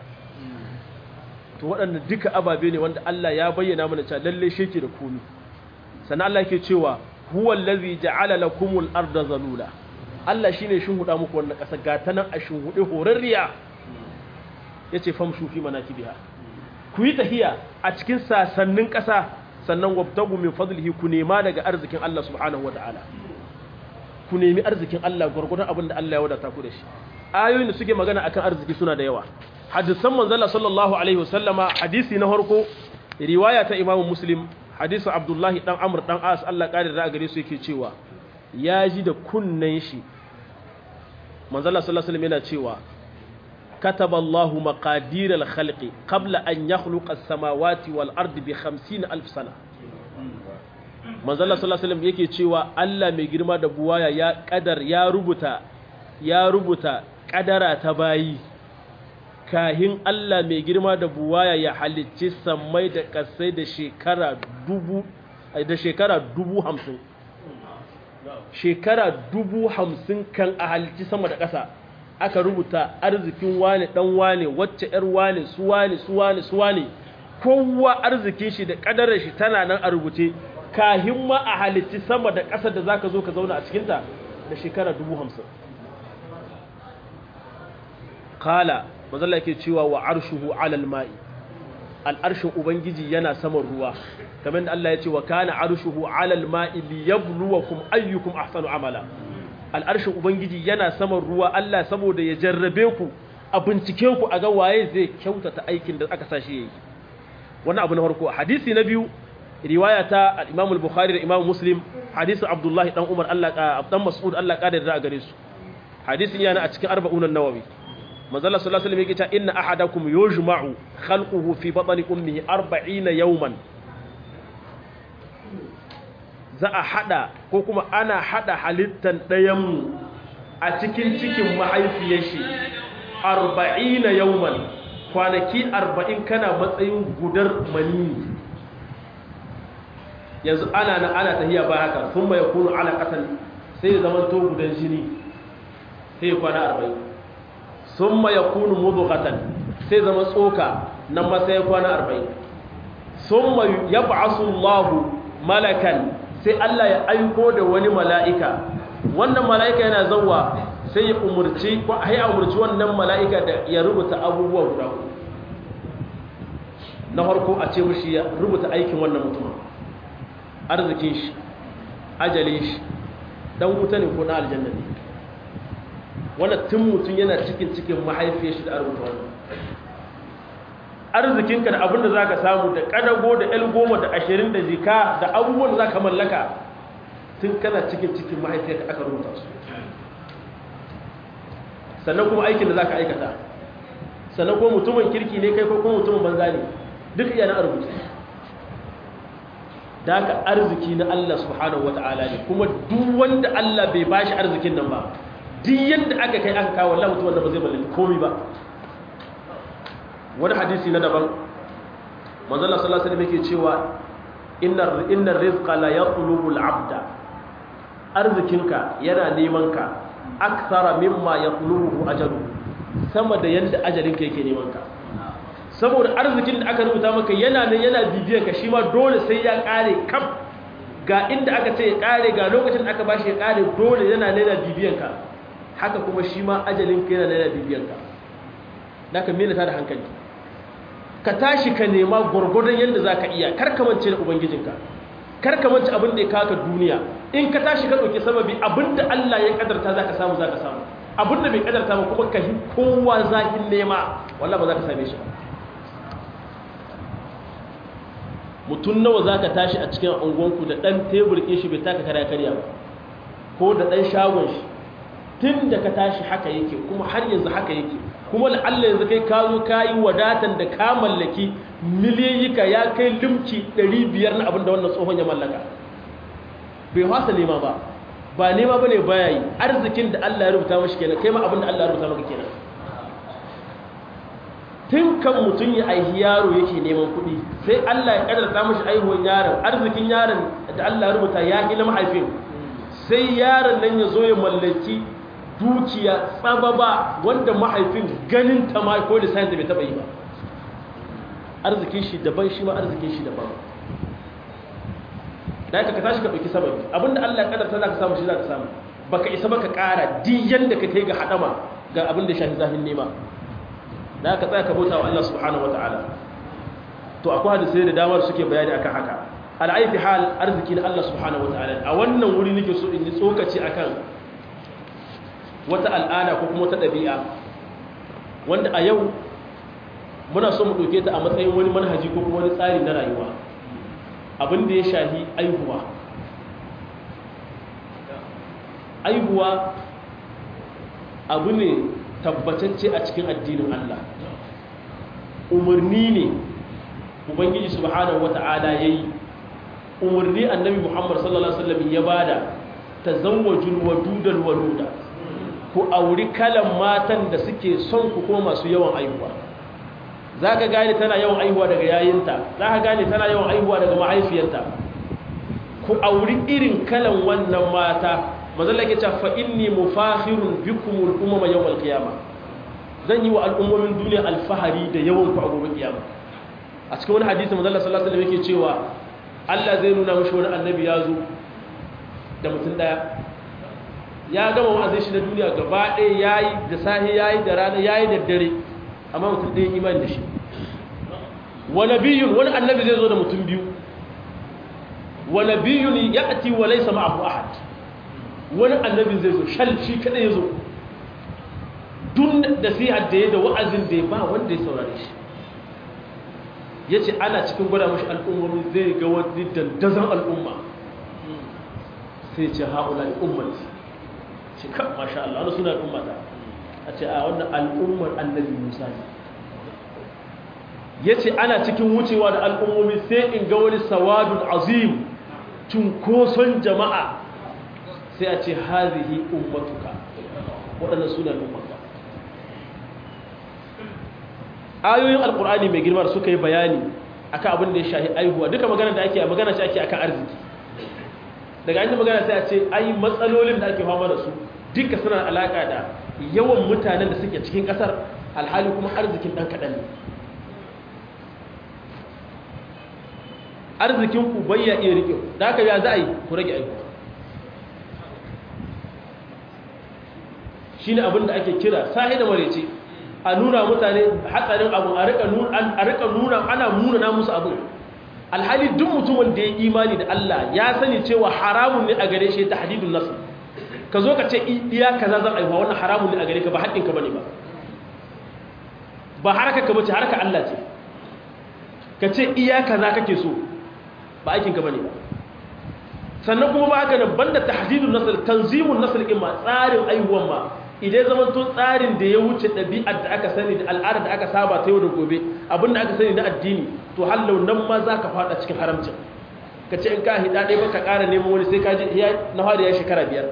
S1: to waɗannan duka ababe ne wanda Allah ya bayyana mana cewa lalle shi yake da komai sannan Allah yake cewa huwa allazi ja'ala lakumul arda zalula Allah shine shin huda muku wannan ƙasa gata nan a shin hude horarriya yace famshu fi manakibiha ku yi tahiya a cikin sasannin ƙasa sannan wabtagu min fadlihi ku nema daga arzikin Allah subhanahu wataala ku nemi arzikin Allah gurgurdan abin da Allah ya wadata ku da shi ayoyin da suke magana akan arziki suna da yawa hadisan manzala sallallahu alaihi wasallama hadisi na farko riwaya ta Imam Muslim hadisin Abdullahi dan Amr dan As Allah kare da gare su yake cewa ya ji da kunnen shi manzala sallallahu alaihi wasallam yana cewa كتب الله مقادير الخلق قبل أن يخلق السماوات والأرض ب50,000 سنة manzo Allah sallallahu alaihi wasallam yake cewa Allah mai girma da buwaya ya rubuta kadara ta bayi kahin Allah mai girma da buwaya ya halicci sammai da kasai da shekara 50,000 shekara 50,000 kan a halicci sama da ƙasa aka rubuta arzikin wane dan wane wacce yar wane su wane kowa arzikin shi da kadarar shi tana nan a rubuce kahin ma a halitti sama da ƙasar da zaka zo ka zauna a cikin ta da shekara 50,000 qala mazalla yake cewa wa arshuhu ala alma'i al'arshin ubangiji yana saman ruwa kamar da Allah ya ce wa kana arshuhu ala alma'i liyabluwakum ayyukum ahsanu amala al'arshin Ubangiji yana saman ruwa Allah saboda ya jarrabe ku a bincike ku a ga waye zai kyautata aikin da aka sashi yayi wannan abu na farko hadisi na biyu riwaya ta Imam al-Bukhari da Imam Muslim hadisi Abdullah dan Umar Allah dan Mas'ud Allah kadar da gare su hadisin yana a cikin 40 an-Nawawi manzo Allah sallallahu alaihi wasallam yake cewa inna ahadakum yujma'u khalquhu fi batni ummihi 40 yawman za a hada ko kuma ana hada halittan ɗayanmu a cikin mahaifiyar shi 40 yawman kwanaki 40 kana matsayin gudar mani yanzu ana tahiya ba haka sun mai kunu alaƙatan sai zaman to gudan jini sai kwana 40 sun mai kunu mudugatan sai zama tsoka nan ma sai kwana 40 sun mai ya ba'asu Allahu malakan sai Allah ya aiko da wani mala'ika wannan mala'ika yana zauwa sai ya umurci wannan mala'ika da ya rubuta abubuwa guda na farko a ce mushi ya rubuta aikin wannan mutumin arzikin shi ajalin shi dan wuta ne ko na aljanna ne wannan tun mutum yana cikin mahaifiyar shi da rubuta wannan arzikinka da abinda zaka samu da kadago da el10 da 20 da jika da abubuwan da zaka mallaka tun kana cikin mahaifiyarka aka rubuta su sannan kuma aikin da zaka aikata sannan kuma mutumin kirki ne kai ko kuma mutumin banza ne duk iya na rubuta da haka arziki na Allah subhanahu wata'ala ne kuma duk wanda Allah bai bashi arzikin nan ba duk yanda aka kai aka kawo wallahi mutum wanda ba zai mallaki komai ba wani hadisi na daban manzo Allah sallallahu alaihi wasallam yake cewa innar rizqa la yatlubu al-'abda arzikinka yana neman ka akthara mimma yatlubu ajalu sama da yanda ajalinka yake neman ka saboda arzikin da aka rubuta maka yana bibiyan ka shi ma dole sai ya kare kaf ga inda aka ce ya kare ga lokacin da aka bashi ya kare dole yana bibiyan ka haka kuma shi ma ajalinka yana bibiyan ka naka mena ta da hankali ka tashi ka nema gurgurdan yanda zaka iya karkamance da ubangijinka karkamance abin da ya kaka duniya in ka tashi ka dauki sababi abinda Allah ya kadarta zaka samu abinda bai kadarta ba kuma ka kowa zakin nema wallahi ba zaka same shi ba mutum nawa za ka tashi a cikin unguwanku da ɗan tebur ɗin shi bai taka kara karya ba ko da ɗan shagon shi tun da ka tashi haka yake kuma har yanzu haka yake kuma la'alla yanzu kai ka zo ka yi wadatan da ka mallaki miliyayyika ya kai limci 500 na abin da wannan tsohon ya mallaka bai hasa nema ba nema ba ne baya yi arzikin da Allah ya rubuta mashi kenan kai ma abin da Allah ya rubuta maka kenan tun kan mutum ya aihi yaro yake neman kuɗi sai Allah ya kadarta mashi aihuwan yaron arzikin yaron da Allah ya rubuta ya hila mahaifin sai yaron nan ya zo ya mallaki dukiya tsababa wanda mahaifin ganin ta ma ko lissahin da bai taɓa yi ba arzikin shi daban shi ma arzikin shi daban da ka tashi ka ɗauki sababi abinda Allah ya kadarta za ka samu shi za ka samu baka isa baka ƙara diyan da ka kai ga haɗama ga abin da shafi zafin nema da aka tsaya ka bauta wa Allah subhanahu wataala to akwai hadisi da damar suke bayani akan haka al'aifi hal arziki na Allah subhanahu wataala a wannan wuri nake so in yi tsokaci akan wata al'ada ko kuma wata ɗabi'a wanda a yau muna so mu ɗauke ta a matsayin wani manhaji ko kuma wani tsari na rayuwa abin da ya shahi aihuwa abu ne tabbatacce a cikin addinin Allah umarni ne ubangiji subhanahu wata'ala yayi umarni annabi Muhammad sallallahu alaihi wasallam ya bada tazawwajul wadudal waluda ku auri kalan matan da suke son ku kuma masu yawan aihuwa zaka gane tana yawan aihuwa daga yayinta zaka gane tana yawan aihuwa daga mahaifiyarta ku auri irin kalan wannan mata mazalla ke cewa fa inni mufakhirun bikumul umama yawmal qiyamah zan yi wa al'ummomin duniya alfahari da yawan ku a gobe kiyama a cikin wani hadisi mazalla sallallahu alaihi wasallam yake cewa Allah zai nuna mishi wani annabi ya zo da mutum daya ya gama wa'azin shi na duniya gaba ɗaya yayi da sahi yayi da rana yayi da dare amma mutum ɗaya imani da shi wa nabiyyun wani annabi zai zo da mutum biyu wa nabiyyun ya'ti wa laysa ma'ahu ahad wani annabi zai zo shal shi kada ya zo dun da sihar da ya da wa'azin da ya ba wanda ya saurare shi ya ce ana cikin gwada mashi al'ummomi zai ga wani dandazon al'umma sai ce haula al'ummati ce kan masha Allah wani suna al'ummata a ce a wannan al'ummar annabi musa ne ya ce ana cikin wucewa da al'ummomi sai in ga wani sawadun azim cunkoson jama'a sai a ce hazihi ummatuka waɗannan suna ummatuka ayoyin alkur'ani mai girma da suka yi bayani akan abin da ya shahi aihuwa duka magana da ake magana ce ake akan arziki daga an yi magana sai a ce ai matsalolin da ake fama da su duka suna alaka da yawan mutanen da suke cikin kasar alhali kuma arzikin dan kadan ne arzikin ku bayya iya rike da haka ya za a yi ku rage aihuwa shine abin da ake kira sahi da marece a nuna mutane hatsarin abu a rika nuna ana nuna musu abu alhali duk mutumin da ya imani da Allah ya sani cewa haramun ne a gare shi ta hadidun nasu ka zo ka ce iya kaza zan aiwa wannan haramun ne a gare ka ba haƙƙin ka bane ba ba haraka ka bace haraka Allah ce ka ce iya kaza kake so ba aikin ka bane ba sannan kuma ba haka nan banda tahdidun nasl tanzimun nasl imma tsarin aihuwan ma idan zaman to tsarin da ya wuce ɗabi'ar da aka sani da al'adar da aka saba ta yau da gobe abinda aka sani na addini to hallau nan ma za ka fada cikin haramcin ka ce in ka hida ɗaya ba ka ƙara neman wani sai ka ji na fara ya shekara 5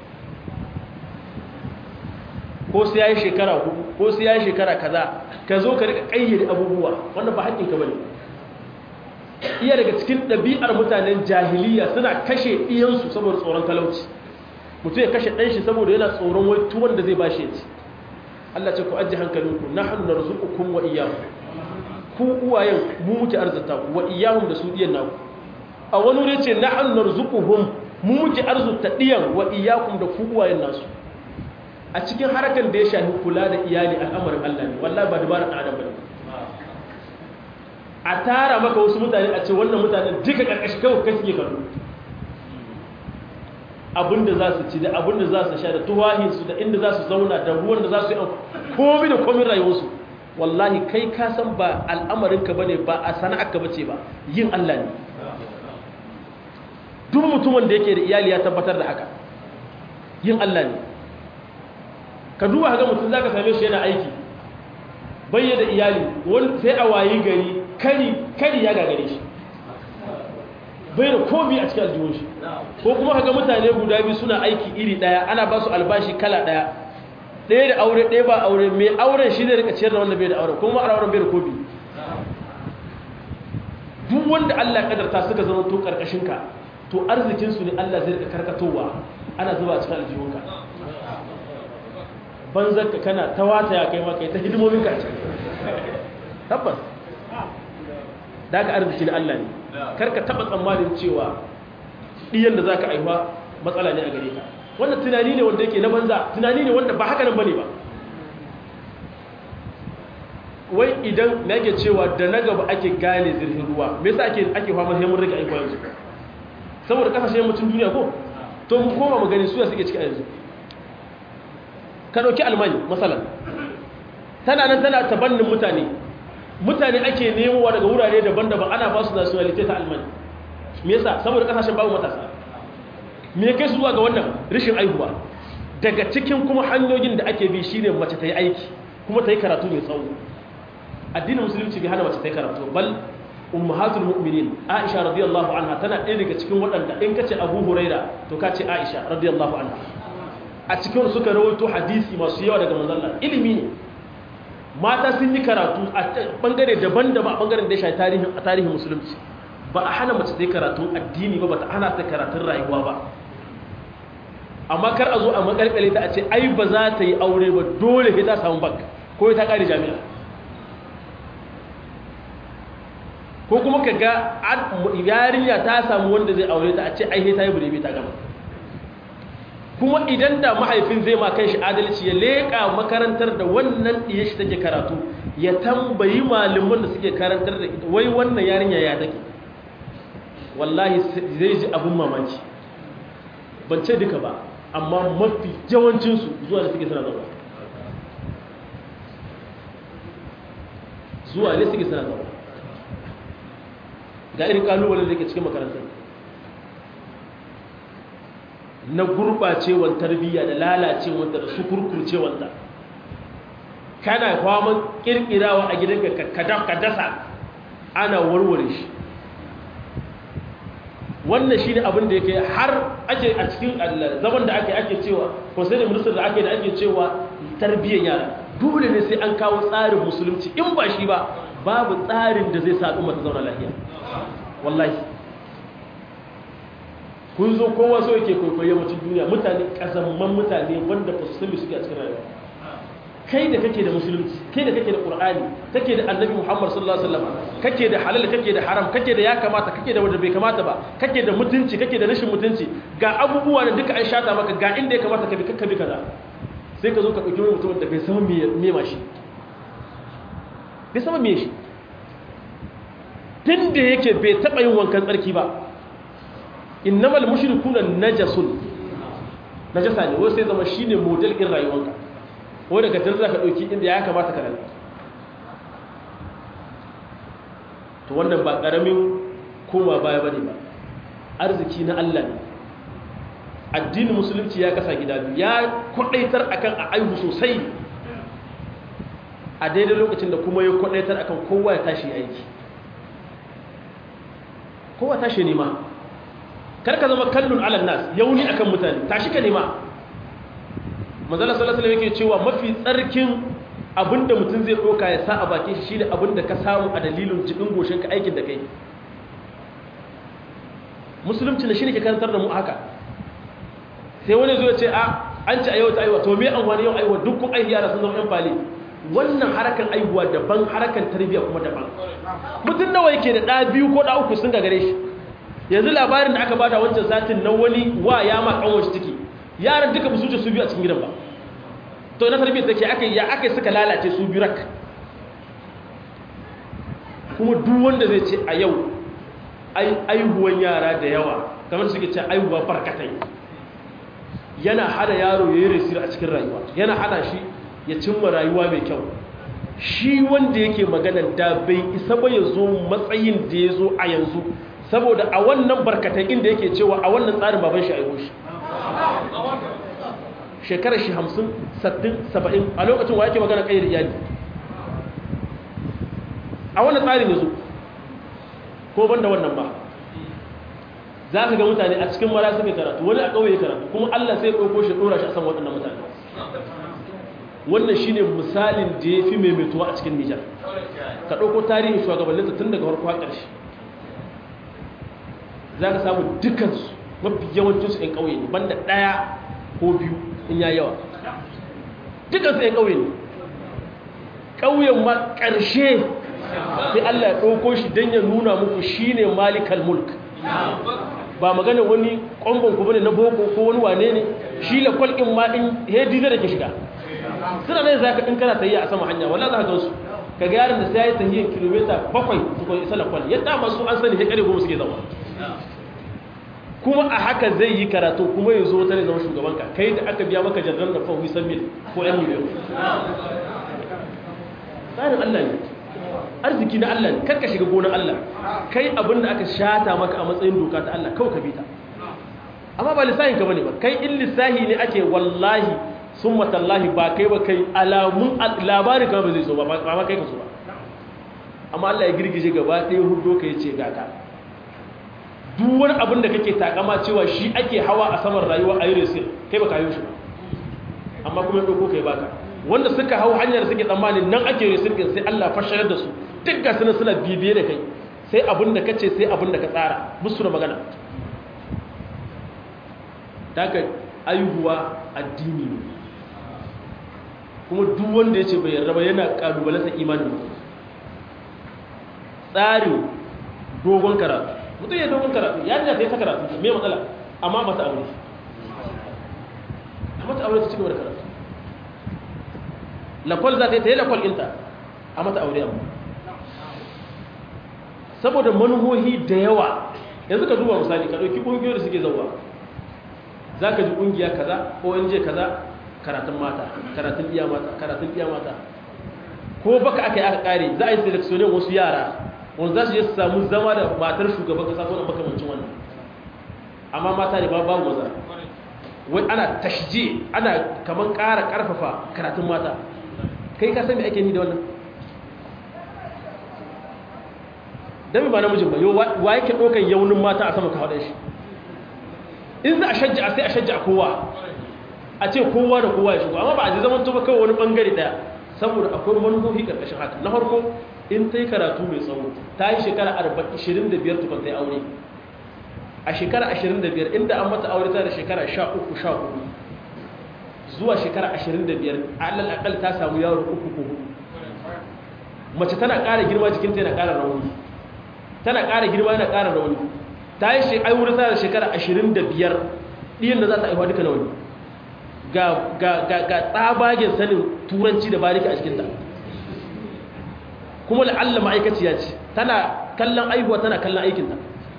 S1: ko sai ya yi shekara 4 ko sai ya yi shekara kaza ka zo ka rika ƙayyade abubuwa wannan ba haƙƙinka ba ne iya daga cikin ɗabi'ar mutanen jahiliya suna kashe iyansu saboda tsoron talauci mutum ya kashe ɗanshi saboda yana tsoron wai tuwon da zai ba shi ya ci Allah ce ku ajiye hankalinku na hannu narzuqukum wa iyyahum ku uwayen mu muke arzuta ku wa iyyahum da su diyan naku a wani wuri ce na hannu narzuquhum mu muke arzuta diyan wa iyyakum da ku uwayen nasu a cikin harakan da ya shafi kula da iyali al'amarin Allah ne wallahi ba dabarar ɗan adam bane a tara maka wasu mutane a ce wannan mutanen duka ƙarƙashi kawai kai suke kallo abinda za su ci da abinda za su sha da tuwahinsu da inda za su zauna da ruwan da za su yi komi da komin rayuwarsu wallahi kai ka san ba al'amarinka ba ne ba a sana'arka ba ce ba yin Allah ne duk mutumin da yake da iyali ya tabbatar da haka yin Allah ne ka duba haka mutum za ka same shi yana aiki bayyana da iyali wani sai a wayi gari kari ya gagare shi bai da komi a cikin aljihun shi ko kuma haka mutane guda biyu suna aiki iri daya ana ba su albashi kala daya ɗaya da aure ɗaya ba aure mai auren shi zai rika ciyar da wanda bai da aure kuma auren bai da komi duk wanda Allah ya kadarta suka zama to karkashin ka to arzikin su ne Allah zai rika karkatowa ana zuba a cikin aljihun ka banzar ka kana tawata ya kai maka ta hidimomin ka tabbas daga arzikin Allah ne karka taba tsammanin cewa diyan da zaka aiwa matsala ne a gare ka wannan tunani ne wanda yake na banza tunani ne wanda ba haka nan bane ba wai idan nake cewa da na gaba ake gane zirhin ruwa me yasa ake fama sai mun rika aiwa yanzu saboda kasashen mutum duniya ko to mu koma mu gani su ya suke cikin yanzu ka dauki almani masalan tana nan tana tabannin mutane ake nemowa daga wurare daban-daban ana ba su nationality ta almani me yasa saboda kasashen babu matasa me kai su zuwa ga wannan rishin aihuwa daga cikin kuma hanyoyin da ake bi shine mace ta yi aiki kuma ta yi karatu mai tsawo addinin musulunci bai hana mace ta yi karatu bal ummahatul mu'minin Aisha radiyallahu anha tana ɗaya daga cikin waɗanda in kace Abu Huraira to kace Aisha radiyallahu anha a cikin suka rawaito hadisi masu yawa daga manzon Allah ilimi ne mata sun yi karatu a bangare daban-daban a bangaren da ya shafi tarihin musulunci ba a hana mace ta yi karatun addini ba ta hana ta karatun rayuwa ba amma kar a zo a makalkale ta a ce ai ba za ta yi aure ba dole sai ta samu bak ko ta kare jami'a ko kuma ka ga yarinya ta samu wanda zai aure ta a ce ai sai ta yi burebe ta gama kuma idan da mahaifin zai ma kan shi adalci ya leƙa makarantar da wannan ɗiye shi take karatu ya tambayi malaman da suke karantar da ita wai wannan yarinya ya take wallahi zai ji abin mamaki ban ce duka ba amma mafi yawancinsu zuwa da suke suna zaune ga irin kalubalen da ke cikin makarantar na gurɓacewar tarbiyya da lalacewar da sukurkurcewar da kana kwaman ƙirƙirawa a gidanka ka dasa ana warware shi wannan shi ne abin da yake har ake a cikin zaman da ake cewa conseil minister da ake cewa tarbiyyar yara dole ne sai an kawo tsarin musulunci in ba shi ba babu tsarin da zai sa al'umma ta zauna lafiya wallahi kun zo kowa so yake kwaikwayo mutum duniya mutane kasamman mutane wanda ba su sami suke a cikin rayuwa kai da kake da musulunci kai da kake da qur'ani kake da annabi muhammad sallallahu alaihi wasallam kake da halal kake da haram kake da ya kamata kake da wanda bai kamata ba kake da mutunci kake da rashin mutunci ga abubuwa da duka an shata maka ga inda ya kamata ka bi kakka bi kaza sai ka zo ka dauki wani mutum da bai san me ma shi bai san me shi tunda yake bai taba yin wankan tsarki ba innamal mushrikuna najasun najasa ne wai sai zama shine model din rayuwarka ko daga tun za ka ɗauki inda ya kamata ka rana to wannan ba ƙaramin koma baya ba ne ba arziki na Allah ne addinin musulunci ya kasa gida biyu ya kwaɗaitar akan a aihu sosai a daidai lokacin da kuma ya kwaɗaitar akan kowa ya tashi aiki kowa tashi nema karka zama kallon alan nas yauni akan mutane tashi ka nema manzala sallallahu alaihi wasallam yake cewa mafi tsarkin abinda mutum zai doka ya sa a bakin shi shine abinda ka samu a dalilin jibin goshin ka aikin da kai musulunci ne shine ke karantar da mu haka sai wani zo ya ce an ci ayyuka aiwa to me an wani yau aiwa dukkan ai yara sun zama yan fali wannan harakan aiwa daban harakan tarbiyya kuma daban mutum nawa yake da da biyu ko da uku sun gagare shi yanzu labarin da aka bada wancan satin na wani wa ya ma kanwar shi take yaran duka ba su ce su biyu a cikin gidan ba to na tarbiyyar take aka suka lalace su biyu rak kuma duk wanda zai ce a yau aihuwan yara da yawa kamar suke ce aihuwa barkatai yana hana yaro ya yi resir a cikin rayuwa yana hana shi ya cimma rayuwa mai kyau shi wanda yake magana da bai isa ba ya zo matsayin da ya zo a yanzu saboda a wannan barkatai inda yake cewa a wannan tsarin baban shi aiho shi shekarar shi 50 60 70 a lokacin wa yake magana kai da iyali a wannan tsarin yazo ko banda wannan ba za ka ga mutane a cikin mara suke karatu wani a ƙauye karatu kuma Allah sai ya ɗauko shi ɗora shi a san waɗannan mutane wannan shine misalin da ya fi maimaituwa a cikin Nijar ka ɗauko tarihin shugabanninsa tun daga farko har ƙarshe za ka samu dukansu mafi yawancinsu 'yan ƙauye ne banda ɗaya ko biyu in ya yawa dukansu 'yan ƙauye ne ƙauyen ma ƙarshe sai Allah ya ɗauko shi don ya nuna muku shi ne malikal mulk ba magana wani ƙwambon ku bane na boko ko wani wane ne shi la kwalƙin ma in hedi zai da ke shiga suna ne za ka ɗin kana tafiya a sama hanya wallah za ka gansu ka ga yaron da sai ya yi tafiyan kilomita 7 tukun isa la kwal yadda masu an sani ya ƙare goma suke zama kuma a haka zai yi karatu kuma ya zo tare zama shugabanka kai da aka biya maka jarran da fahu san mil ko 'yan miliyan tsarin Allah ne arziki na Allah ne karka shiga gonar Allah kai abin da aka shata maka a matsayin doka ta Allah kawai ka bi ta amma ba lissahin ka bane ba kai in lissahi ne ake wallahi summa tallahi ba kai ba kai alamun labarin ka ba zai so ba ma kai ka so ba amma Allah ya girgije gaba ɗaya hudo ka yace ga ka duk wani abin da kake takama cewa shi ake hawa a saman rayuwa a yi resir kai ba ka yi shi ba amma kuma ya ɗauko kai baka wanda suka hau hanyar suke tsammanin nan ake resir ɗin sai Allah fashayar da su duk ga suna bibiye da kai sai abin da kace sai abin da ka tsara musu da magana daga aihuwa addini ne kuma duk wanda ya ce bai yarda ba yana kalubalansa imanin mutum tsarin dogon karatu mutum ya dogon karatu ya jina sai ta karatu mai matsala amma mata aure ta cigaba da karatu lakwal za ta yi lakwal ɗinta a mata aure amma saboda manuhohi da yawa yanzu ka duba misali ka ɗauki ƙungiyoyi da suke zauwa za ka ji ƙungiya kaza ong kaza karatun mata karatun iya mata ko baka aka yi aka ƙare za a yi seleksiyonin wasu yara wanda za su je su samu zama da matar shugaban kasa ko da makamancin wannan amma mata ne babu maza wai ana tashji ana kaman ƙara ƙarfafa karatun mata kai ka san me ake ni da wannan dan ba namijin ba wa yake ɗaukan yaunin mata a sama ka haɗe shi in za a shajja sai a shajja kowa a ce kowa da kowa ya shigo amma ba a ji zaman tuba kawai wani bangare ɗaya saboda akwai manufofi karkashin haka. Na farko in ta yi karatu mai tsawo ta yi shekara 25 tukun ta yi aure, a shekara 25 inda an mata aure ta da shekara 13-14 zuwa shekara 25 alal akal ta samu yaro 3 ko 4. Mace tana ƙara girma jikinta yana ƙara rauni, tana ƙara girma yana ƙara rauni. Ta yi aure ta da shekara 25 ɗiyan da za ta aiwa duka na wani ga tsabagen sanin turanci da barika a cikinta, kuma la'alla ma'aikaciya ce, tana kallon aihuwa tana kallon aikinta.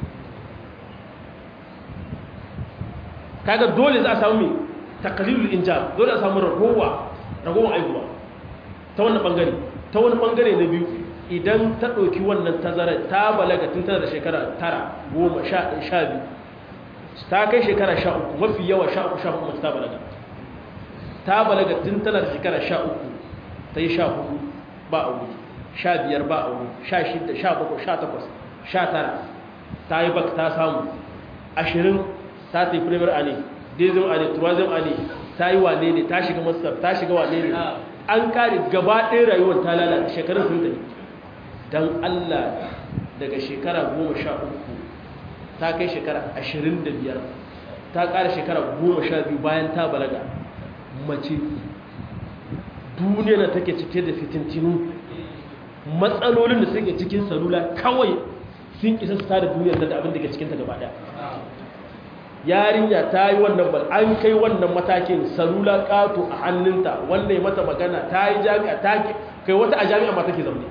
S1: kaga dole za a samu mai takalilul injab, dole a samu ragowar aihuwa ta wannan bangare. Ta wani bangare na biyu, idan ta ɗauki wannan tazarar ta balaga tun tana da shekara 9, 10, 11, 12, ta kai shekara 13, mafi yawa 13, 14 mace ta balaga tun tana da shekara 13, ta yi 14 ba aure, 15 ba aure, 16, 17, 18, 19 ta yi bak ta samu, 20 ta ta yi premier ane, dezim ane, turazim ane, ta yi wane ne, ta shiga masar, ta shiga wane ne, an kare gaba ɗaya rayuwar ta lalata shekarun sun tafi. don Allah daga shekara 13 ta kai shekara 25 ta ƙara shekara 12 bayan ta balaga, mace duniya na take cike da fitintinu, matsalolin da suke cikin salula kawai sun isa su tada duniyar da abin da ke cikinta gaba ɗaya. Yarinya ta yi wannan bal, an kai wannan matakin, salula ƙato a hannunta, wanda ya mata magana, ta yi jami'a, ta kai wata a jami'a ma take zaune.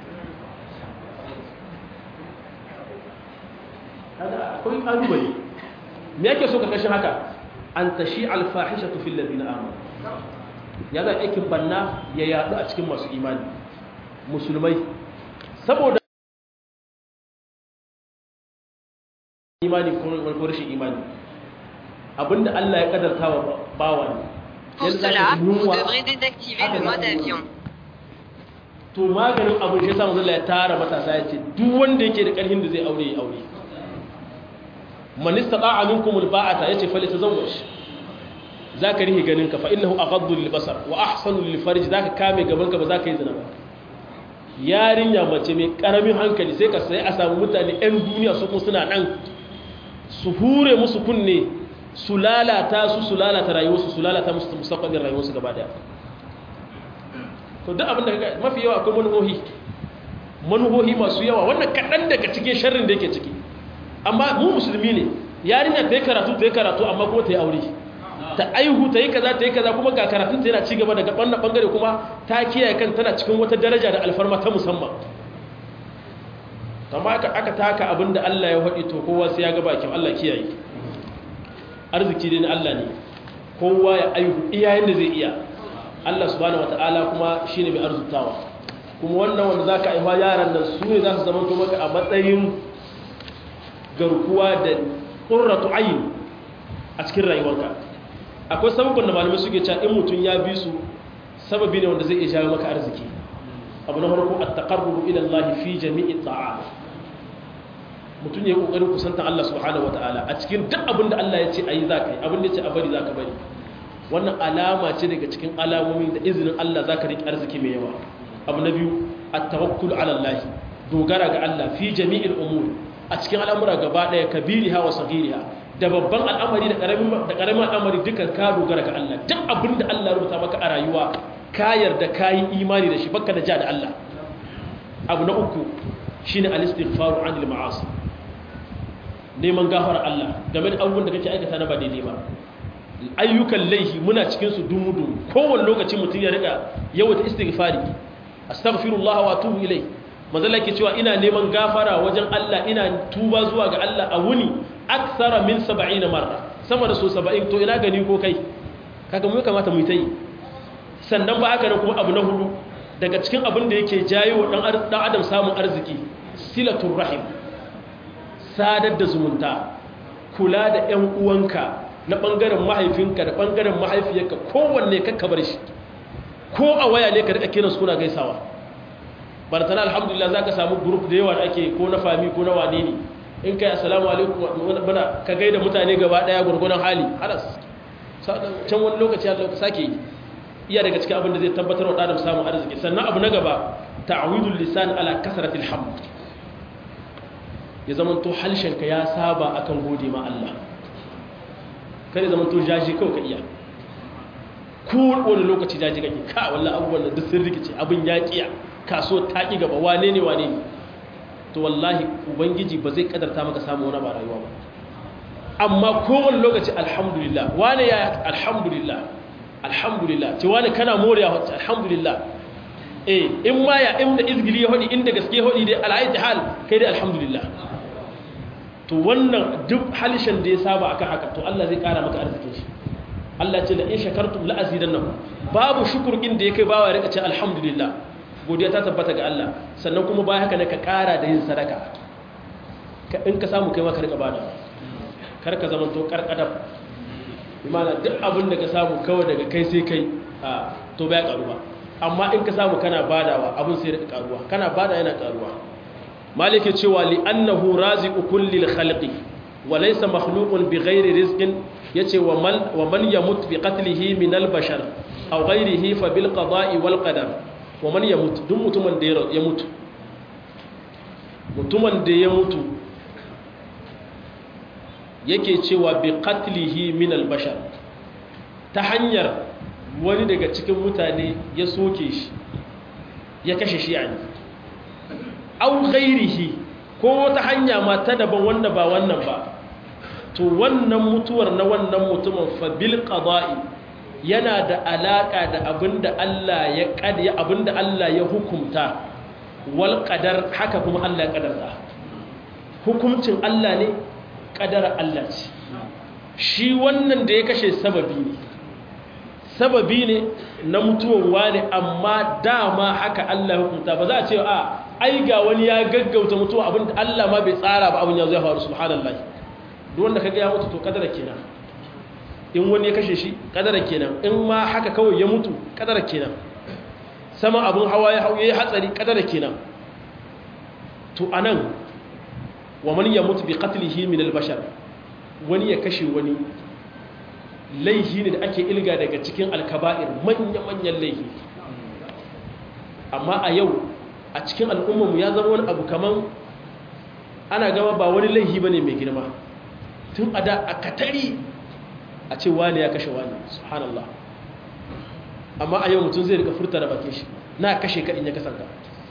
S1: akwai ƙalubale. Me yake so ƙarƙashin haka? An tashi alfahishatu fil ladina amanu. Ya ga aikin banna ya yadu a cikin masu imani musulmai, saboda imani ko rashin imani, abinda Allah ya kadarta wa bawa ne.
S2: Pour cela, vous devrez désactiver le mode avion.
S1: To maganin abin shi yasa Allah ya tara matasa ya ce duk wanda yake da ƙarfin da zai aure ya aure. Man istata'a minkum alba'ata yace falyatazawwaj, zaka rihi ganinka fa innahu aghaddu lilbasar wa ahsanu lilfarj, zaka kame gabanka ba zaka yi zina ba. Yarinya mace mai karamin hankali sai ka sai a samu mutane ɗan duniya su kuma suna nan su hure musu kunne, su lalata rayuwarsu, su lalata musu mustaqbalin rayuwarsu gaba daya. To duk abin da kaga mafi yawa akwai manuhohi masu yawa, wannan kaɗan daga cikin sharrin da yake ciki. Amma mu musulmi ne, yarinya ta yi karatu amma kuma ta yi aure, ta aihu, ta yi kaza kuma ga karatun ta yana ci gaba daga ɓannan ɓangare, kuma ta kiyaye kan tana cikin wata daraja da alfarma ta musamman. Amma aka taka abin da Allah ya haɗi, to kowa sai ya ga bakin Allah kiyaye. Arziki ne na Allah ne, kowa ya aihu iyayen da zai iya. Allah subhanahu wata'ala kuma shine mai arzutawa. Kuma wannan wanda zaka aiwa yaran nan su ne za su zama to maka a matsayin garkuwa da qurratu ayn a cikin rayuwarka. Akwai sababin da malamai suke cewa in mutun ya bi su, sababi ne wanda zai iya jawo maka arziki. Abu na farko at-taqarrub ila Allah fi jami'i ta'at. Mutun ya kokarin kusantan Allah subhanahu wata'ala a cikin duk abin da Allah ya ce ayi zaka yi, abin da ya ce a bari zaka bari. Wannan alama ce daga cikin alamomi da izinin Allah zaka riƙe arziki mai yawa. Abu na biyu at-tawakkul ala Allah, dogara ga Allah fi jami'il umur, a cikin al'amura gaba daya, kabiriha wa saghiriha, da babban al'amari da karamin al'amari dukan ka dogara ga Allah. Duk abin da Allah ya rubuta maka a rayuwa ka yarda kai imani da shi, baka da ja da Allah. Abu na uku shine al-istighfaru 'anil ma'asi, neman gafara Allah game da abubuwan da kake aikata na ba daidai ba. Ayyukan laihi muna cikin su dumudu, kowane lokaci mutum ya rika yawaita istighfari, astaghfirullah wa atubu ilai. Manzala ke cewa ina neman gafara wajen Allah, ina tuba zuwa ga Allah a wuni akthara min 70 marra, sama da so 70. To ina gani ko kai, kaga mu kamata mu yi ta yi. Sannan ba haka ne kuma abu na hudu daga cikin abin da yake jayo dan adam samun arziki, silatul rahim, sadar da zumunta, kula da ƴan uwanka na ɓangaren mahaifinka da ɓangaren mahaifiyarka, kowanne kakka bar shi, ko a waya ne ka riƙa kiransu kuna gaisawa. Bartana alhamdulillah za ka samu grup da yawa da ake, ko na fami ko na wane ne, in kai assalamu alaikum bana ka gaida mutane gaba ɗaya gwargwadon hali, halas can wani lokaci Allah ka sake yi. iya daga cikin abin da zai tabbatar wa ɗan samun arziki. Sannan abu na gaba ta'awidul lisan ala kasratil hamd, ya zamanto halshenka ya saba akan gode ma Allah, kada zamanto jaji kawai ka iya ko wani lokaci jaji kake ka wallahi abubuwan da duk sun rikice, abin ya kiya, kaso ta ki gaba, wane ne to wallahi ubangiji ba zai kadarta maka samu wani ba rayuwa ba. amma kowane lokaci alhamdulillah, wane ya alhamdulillah ce wane kana moriya wacce alhamdulillah, in ma ya inda izgili ya hodi inda gaske hodi dai al'aiti hal kai dai alhamdulillah. to wannan duk halishan da ya saba akan haka to Allah zai kara maka arzikin shi. Allah ce la in shakartum la azidannakum, babu shukur inda yake bawa ya rika ce alhamdulillah, godiya ta tabbata ga Allah. sannan kuma bayan haka ne ka kara da yin sadaka, in ka samu kai ma ka rika bada, kar ka zama to karkadab, imana duk abin da ka samu kawai daga kai sai kai to baya karu ba. amma in ka samu kana badawa abin sai rika karuwa, kana bada yana karuwa. malike cewa li annahu raziqu kulli al-khalqi wa laysa makhluqun bighairi rizqin, yace wa man yamut bi qatlihi min al-bashar aw ghayrihi fa bil qada'i wal qadar. wa man yamut, duk mutumin da ya mutu, yake cewa bi qatlihi min al-bashar, ta hanyar wani daga cikin mutane ya soke shi ya kashe shi yani, aw ghairihi, ko wata hanya ma ta daban wanda ba wannan ba, to wannan mutuwar na wannan mutumin fa bil qada'i, yana da alaka da abinda Allah ya kadiya, abinda Allah ya hukunta, wal qadar, haka kuma Allah ya kadarta. hukuncin Allah ne, kadara Allah ce. shi wannan da ya kashe sababi ne na mutuwar wani, amma dama haka Allah ya hukunta. ba za a ce ai ga wani ya gaggauta mutuwa, abinda Allah ma bai tsara ba, abin ya zai faru, subhanallahi. duk wanda kaga ya mutu to kadara kenan. in wani ya kashe shi kadara kenan, in ma haka kawai ya mutu kadara kenan, sama abin hawa ya hau yayi hatsari kadara kenan. to anan wa man yamut bi qatlihi min al-bashar, wani ya kashe wani, laihi ne da ake ilga daga cikin alkaba'ir, manya-manyan laihi. amma a yau a cikin al'ummarmu ya zama wani abu kaman ana gama ba wani laihi bane mai girma. tun a da a katari a ce wani ya kashe wani, subhanallah. amma a yau mutum zai rika furta da bakin shi, na kashe ka in ya kasanta.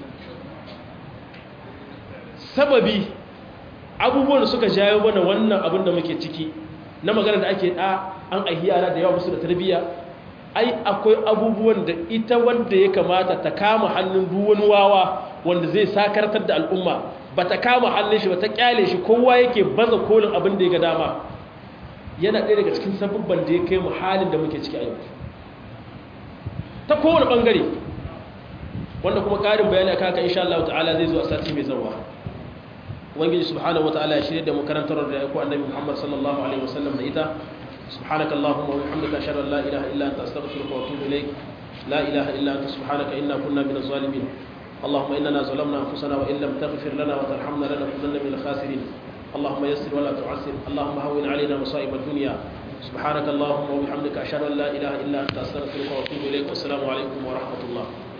S1: sababi abubuwan da suka jayo mana wannan abin da muke ciki na magana da ake an aihi yara da yawa musu da tarbiyya, ai akwai abubuwan da ita wanda ya kamata ta kama hannun duwani wawa wanda zai sakartar da al'umma, ba ta kama hannun shi ba, ta kyale shi, kowa yake baza kolin abin da ya ga dama. yana ɗaya daga cikin sabubban da ya kai mu halin da muke ciki a yau ta kowane ɓangare, wanda kuma ƙarin bayani a kaka insha Allah ta'ala zai zo a sati mai zarwa. ubangiji subhanahu wataala ya shirye da mu karantar da ya ku annabi Muhammad sallallahu alaihi wasallam da ita. subhanaka allahumma wa bihamdika ashhadu an la ilaha illa anta astaghfiruka wa atubu ilaik. la ilaha illa anta subhanaka inna kunna minaz zalimin. اللهم إننا ظلمنا أنفسنا وإن لم تغفر لنا وترحمنا لنكونن من الخاسرين. اللهم يسر ولا تعسر، اللهم هون علينا مصائب الدنيا. سبحانك اللهم وبحمدك أشهد أن لا إله إلا أنت أستغفرك وأتوب إليك. والسلام عليكم ورحمة الله.